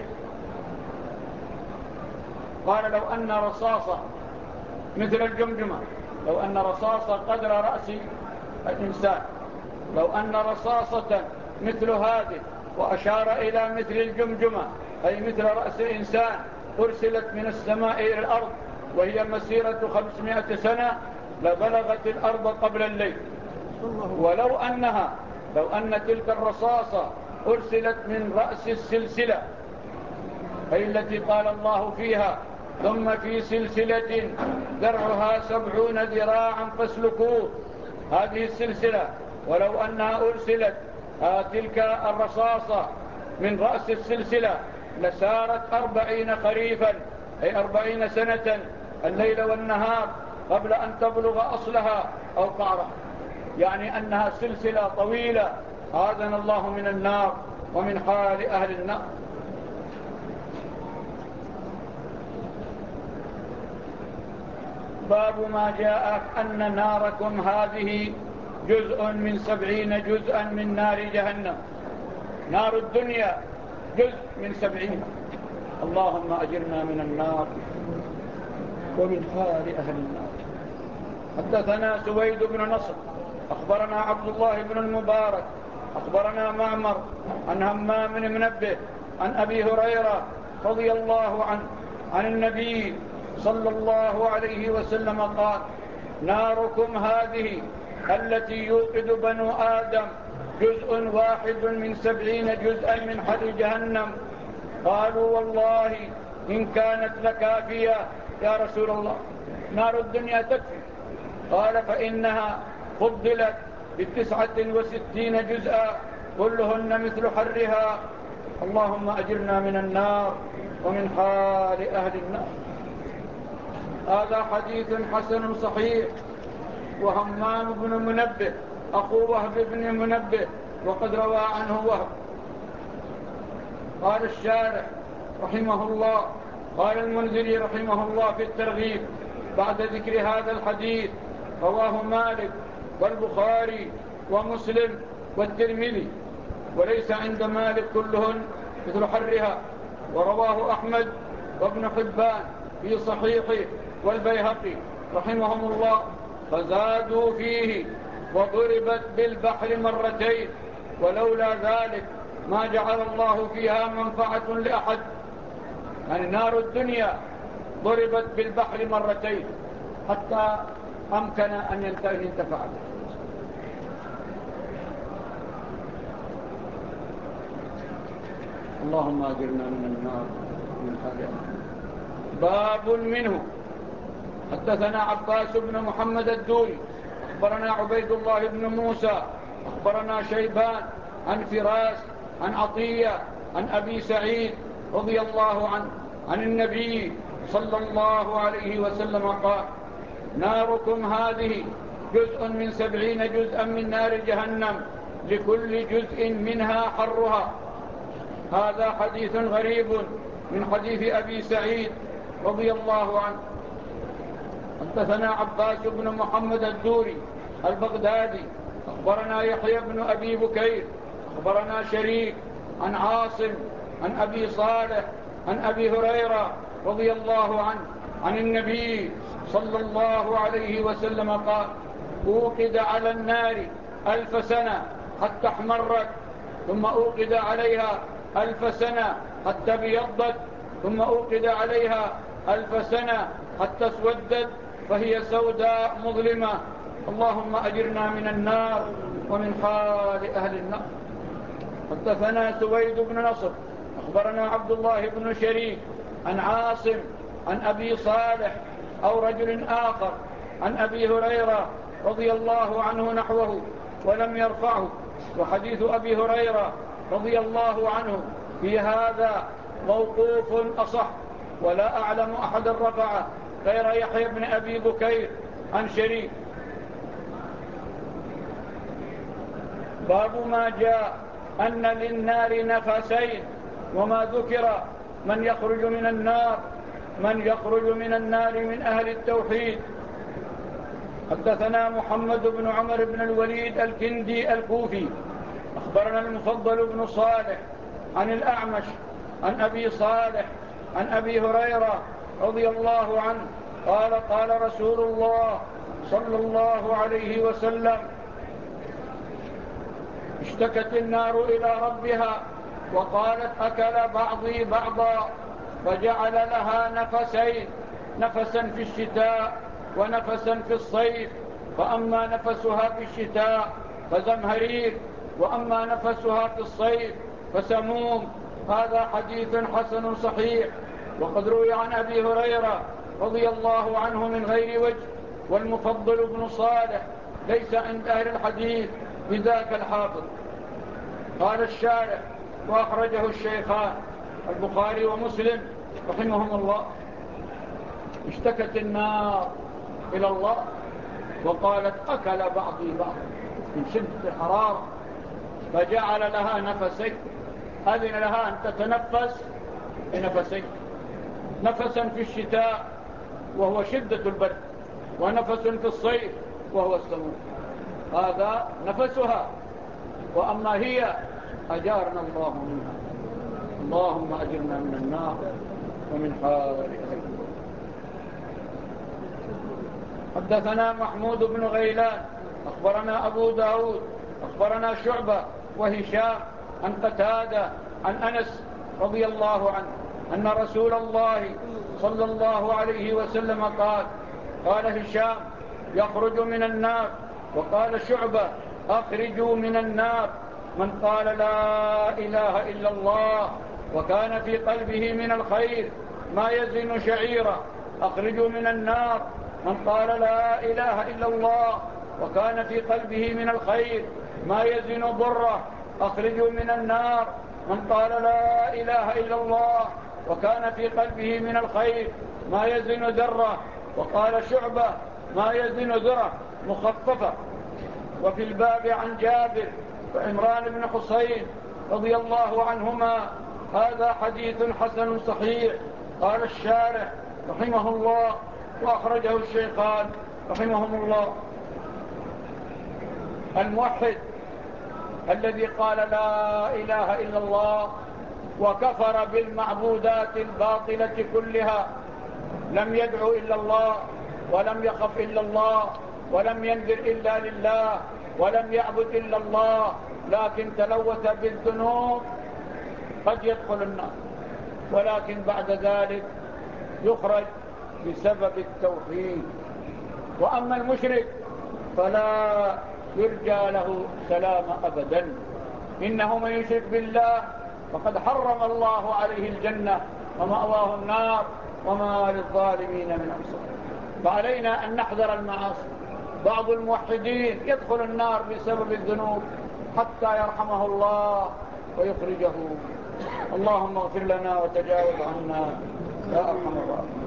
قال: لو أن رصاصة مثل الجمجمة، لو أن رصاصة قدر رأس الإنسان، لو أن رصاصة مثل هذه، وأشار إلى مثل الجمجمة أي مثل رأس الإنسان، أرسلت من السماء إلى الأرض وهي مسيرة 500 سنة لبلغت الأرض قبل الليل. ولو لو أن تلك الرصاصة أرسلت من رأس السلسلة أي التي قال الله فيها: ثم في سلسلة ذرعها 70 ذراعا فاسلكوه، هذه السلسلة، ولو أنها أرسلت تلك الرصاصة من رأس السلسلة لسارت 40 خريفا أي 40 سنة الليل والنهار قبل أن تبلغ أصلها أو قعرها، يعني أنها سلسلة طويلة. آذن الله من النار ومن حال أهل النار. باب ما جاء أن ناركم هذه جزء من 70 جزءا من نار جهنم. نار الدنيا جزء من 70. اللهم أجرنا من النار ومن حال أهل النار. حدثنا سويد بن نصر أخبرنا عبد الله بن المبارك أخبرنا معمر عن همام بن منبه عن أبي هريرة رضي الله عنه عن النبي صلى الله عليه وسلم قال: ناركم هذه التي يوقد بنو آدم جزء واحد من 70 جزءا من حر جهنم. قالوا: والله إن كانت لكافية يا رسول الله، نار الدنيا تكفي. قال: فإنها فضلت ب69 جزءا كلهن مثل حرها. اللهم أجرنا من النار ومن حال أهل النار. هذا حديث حسن صحيح. وهمام بن منبه أخو وهب بن منبه، وقد روى عنه وهب. قال الشارح رحمه الله، قال المنذري رحمه الله في الترغيب بعد ذكر هذا الحديث: رواه مالك والبخاري ومسلم والترمذي، وليس عند مالك كلهن مثل حرها. ورواه أحمد وابن حبان في صحيحه والبيهقي رحمهم الله، فزادوا فيه: وضربت بالبحر مرتين، ولولا ذلك ما جعل الله فيها منفعة لأحد. يعني نار الدنيا ضربت بالبحر مرتين حتى أمكن أن ينتفع. اللهم أجرنا من النار من حال. باب منه. حدثنا عباس بن محمد الدوري أخبرنا عبيد الله بن موسى أخبرنا شيبان عن فراس عن عطية عن أبي سعيد رضي الله عنه عن النبي صلى الله عليه وسلم قال: ناركم هذه جزء من 70 جزءا من نار جهنم، لكل جزء منها حرها. هذا حديث غريب من حديث أبي سعيد رضي الله عنه. حدثنا عباس بن محمد الدوري البغدادي أخبرنا يحيى بن أبي بكير أخبرنا شريك عن عاصم عن أبي صالح عن أبي هريرة رضي الله عنه عن النبي صلى الله عليه وسلم قال: أوقد على النار 1000 سنة حتى احمرت، ثم أوقد عليها 1000 سنة حتى ابيضت، ثم أوقد عليها 1000 سنة حتى اسودت، فهي سوداء مظلمة. اللهم أجرنا من النار ومن حال أهل النار. حدثنا سويد بن نصر أخبرنا عبد الله بن شريك عن عاصم عن أبي صالح أو رجل آخر عن أبي هريرة رضي الله عنه نحوه ولم يرفعه. وحديث أبي هريرة رضي الله عنه في هذا موقوف أصح، ولا أعلم أحد رفعه غير يحيى بن أبي بكير عن شريك. باب ما جاء أن للنار نفسين، وما ذكر من يخرج من النار من أهل التوحيد. حدثنا محمد بن عمر بن الوليد الكندي الكوفي أخبرنا المفضل بن صالح عن الأعمش عن أبي صالح عن أبي هريرة رضي الله عنه قال قال رسول الله صلى الله عليه وسلم: اشتكت النار إلى ربها وقالت: أكل بعضي بعضا، فجعل لها نفسين، نفسا في الشتاء ونفسا في الصيف، فأما نفسها في الشتاء فزمهرير، وأما نفسها في الصيف فسموم. هذا حديث حسن صحيح. وقد روي عن أبي هريرة رضي الله عنه من غير وجه، والمفضل بن صالح ليس عند أهل الحديث بذاك الحافظ. قال الشارح: وأخرجه الشيخان البخاري ومسلم رحمهم الله. اشتكت النار إلى الله وقالت: أكل بعضي بعض، من شدة الحرارة، فجعل لها نفسين، أذن لها أن تتنفس بنفسين، نفسا في الشتاء وهو شدة البرد، ونفس في الصيف وهو السموم. هذا نفسها. وأما هي أجارنا الله منها. اللهم أجرنا من النار ومن حار أهل. حدثنا محمود بن غيلان أخبرنا أبو داود أخبرنا شعبة وهشام عن قتادة عن أنس رضي الله عنه أن رسول الله صلى الله عليه وسلم قال: قال هشام: يخرج من النار. وقال شعبة: أخرجوا من النار من قال لا إله إلا الله وكان في قلبه من الخير ما يزن شعيرا. أخرجوا من النار من قال لا إله إلا الله وكان في قلبه من الخير ما يزن ضره. أخرجوا من النار من قال لا إله إلا الله وكان في قلبه من الخير ما يزن ذرة. وقال شعبة: ما يزن ذرة مخففة. وفي الباب عن جابر وعمران بن حسين رضي الله عنهما. هذا حديث حسن صحيح. قال الشارح رحمه الله: وأخرجه الشيخان رحمهم الله. الموحد الذي قال لا إله إلا الله وكفر بالمعبودات الباطلة كلها، لم يدعو إلا الله ولم يخف إلا الله ولم ينذر إلا لله ولم يعبد إلا الله، لكن تلوث بالذنوب، قد يدخل النار، ولكن بعد ذلك يخرج بسبب التوحيد. وأما المشرك فلا يرجى له سلام أبدا. إنه من يشرك بالله فقد حرم الله عليه الجنة ومأواه النار وما للظالمين من أنصار. فعلينا أن نحذر المعاصي. بعض الموحدين يدخل النار بسبب الذنوب حتى يرحمه الله ويخرجه. اللهم اغفر لنا وتجاوز عنا يا أرحم الراحمين.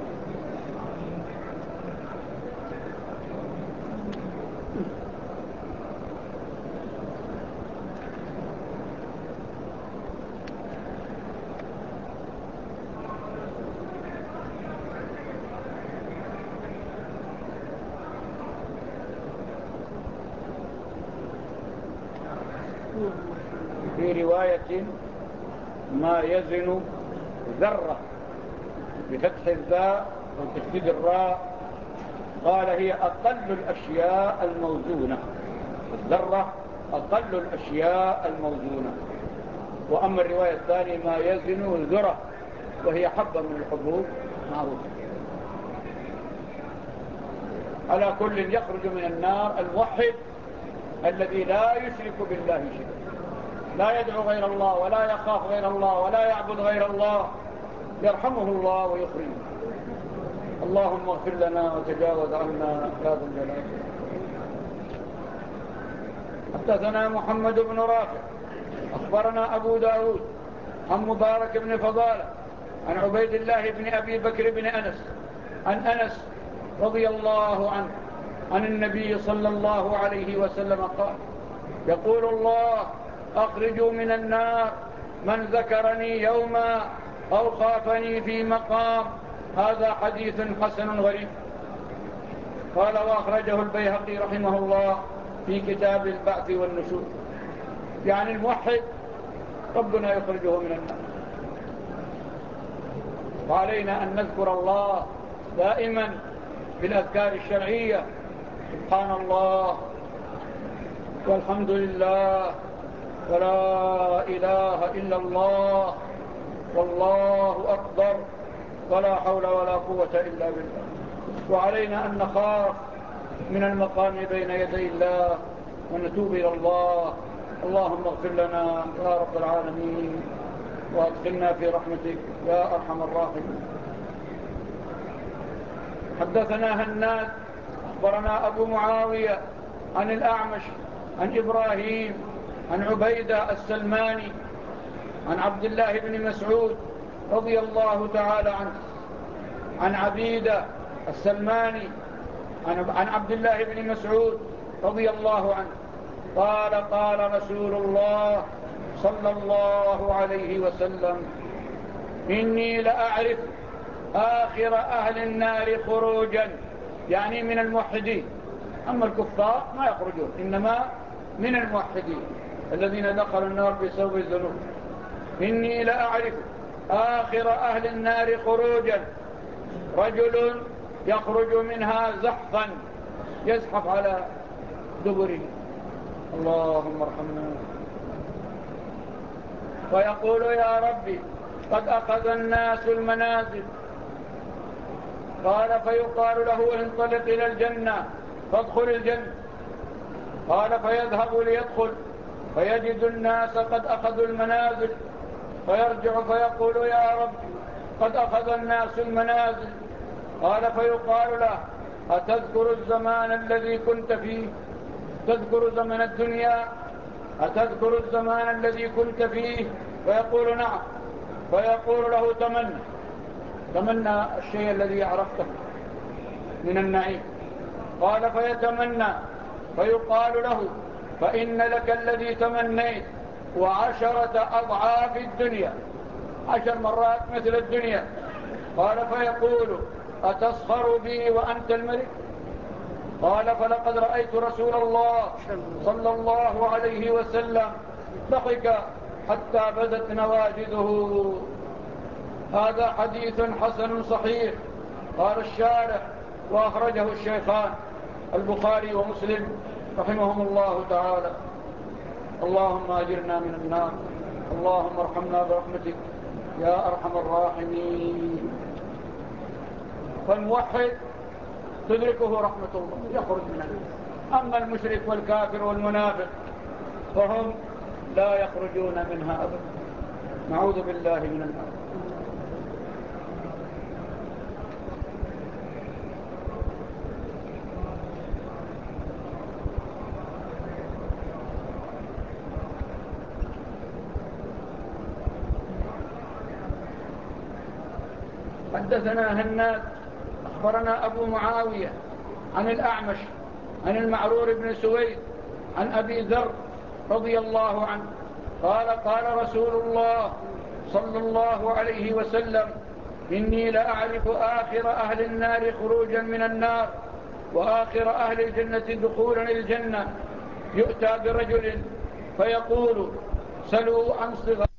في رواية: ما يزن ذرة بفتح الذاء وتشديد الراء. قال: هي أقل الأشياء الموزونة. الذرة أقل الأشياء الموزونة. وأما الرواية الثانية: ما يزن ذرة، وهي حبة من الحبوب معروفة. على كل يخرج من النار الموحد الذي لا يشرك بالله شيئا، لا يدعو غير الله ولا يخاف غير الله ولا يعبد غير الله، يرحمه الله ويخرجه. اللهم اغفر لنا وتجاوز عنا يا ذا الجلال. حدثنا محمد بن رافع أخبرنا أبو داود عن مبارك بن فضالة عن عبيد الله بن أبي بكر بن أنس عن أنس رضي الله عنه عن النبي صلى الله عليه وسلم قال: يقول الله: أخرجوا من النار من ذكرني يوما أو خافني في مقام. هذا حديث حسن غريب. قال: وأخرجه البيهقي رحمه الله في كتاب البعث والنشور. يعني الموحد ربنا يخرجه من النار. وعلينا أن نذكر الله دائما بالأذكار الشرعية: سبحان الله والحمد لله ولا إله إلا الله والله أكبر ولا حول ولا قوة إلا بالله. وعلينا أن نخاف من المقام بين يدي الله ونتوب إلى الله. اللهم اغفر لنا يا رب العالمين وادخلنا في رحمتك يا أرحم الراحمين. حدثنا هناد أخبرنا أبو معاوية عن الأعمش عن إبراهيم عن عبيدة السلماني عن عبد الله بن مسعود رضي الله تعالى عنه عن عبيدة السلماني عن عبد الله بن مسعود رضي الله عنه قال: قال رسول الله صلى الله عليه وسلم: إني لأعرف آخر أهل النار خروجا، يعني من الموحدين. أما الكفار ما يخرجون، إنما من الموحدين الذين دخلوا النار بسبب الذنوب. إني لأعرف آخر أهل النار خروجا رجل يخرج منها زحفا يزحف على دبره، اللهم ارحمنا، ويقول: يا ربي قد أخذ الناس المنازل. قال: فيقال له: انطلق إلى الجنة فادخل الجنة. قال: فيذهب ليدخل فيجد الناس قد أخذوا المنازل، فيرجع فيقول: يا رب قد أخذ الناس المنازل. قال: فيقال له: أتذكر الزمان الذي كنت فيه؟ تذكر زمن الدنيا؟ أتذكر الزمان الذي كنت فيه؟ فيقول: نعم. فيقول له: تمنى الشيء الذي عرفته من النعيم. قال: فيتمنى فيقال له: فإن لك الذي تمنيت 10 أضعاف الدنيا، 10 مرات مثل الدنيا. قال: فيقول: أتسخر بي وأنت الملك؟ قال: فلقد رأيت رسول الله صلى الله عليه وسلم ضحك حتى بدت نواجذه. هذا حديث حسن صحيح. قال الشارح: وأخرجه الشيخان البخاري ومسلم رحمهم الله تعالى. اللهم أجرنا من النار، اللهم ارحمنا برحمتك يا أرحم الراحمين. فالموحد تدركه رحمة الله يخرج من النار. أما المشرك والكافر والمنافق فهم لا يخرجون منها أبدا، نعوذ بالله من النار. حدثنا هناد أخبرنا أبو معاوية عن الأعمش عن المعرور بن سويد عن أبي ذر رضي الله عنه قال: قال رسول الله صلى الله عليه وسلم: إني لأعرف آخر أهل النار خروجا من النار وآخر أهل الجنة دخولا الجنة. يؤتى برجل فيقول: سلوا عن صغر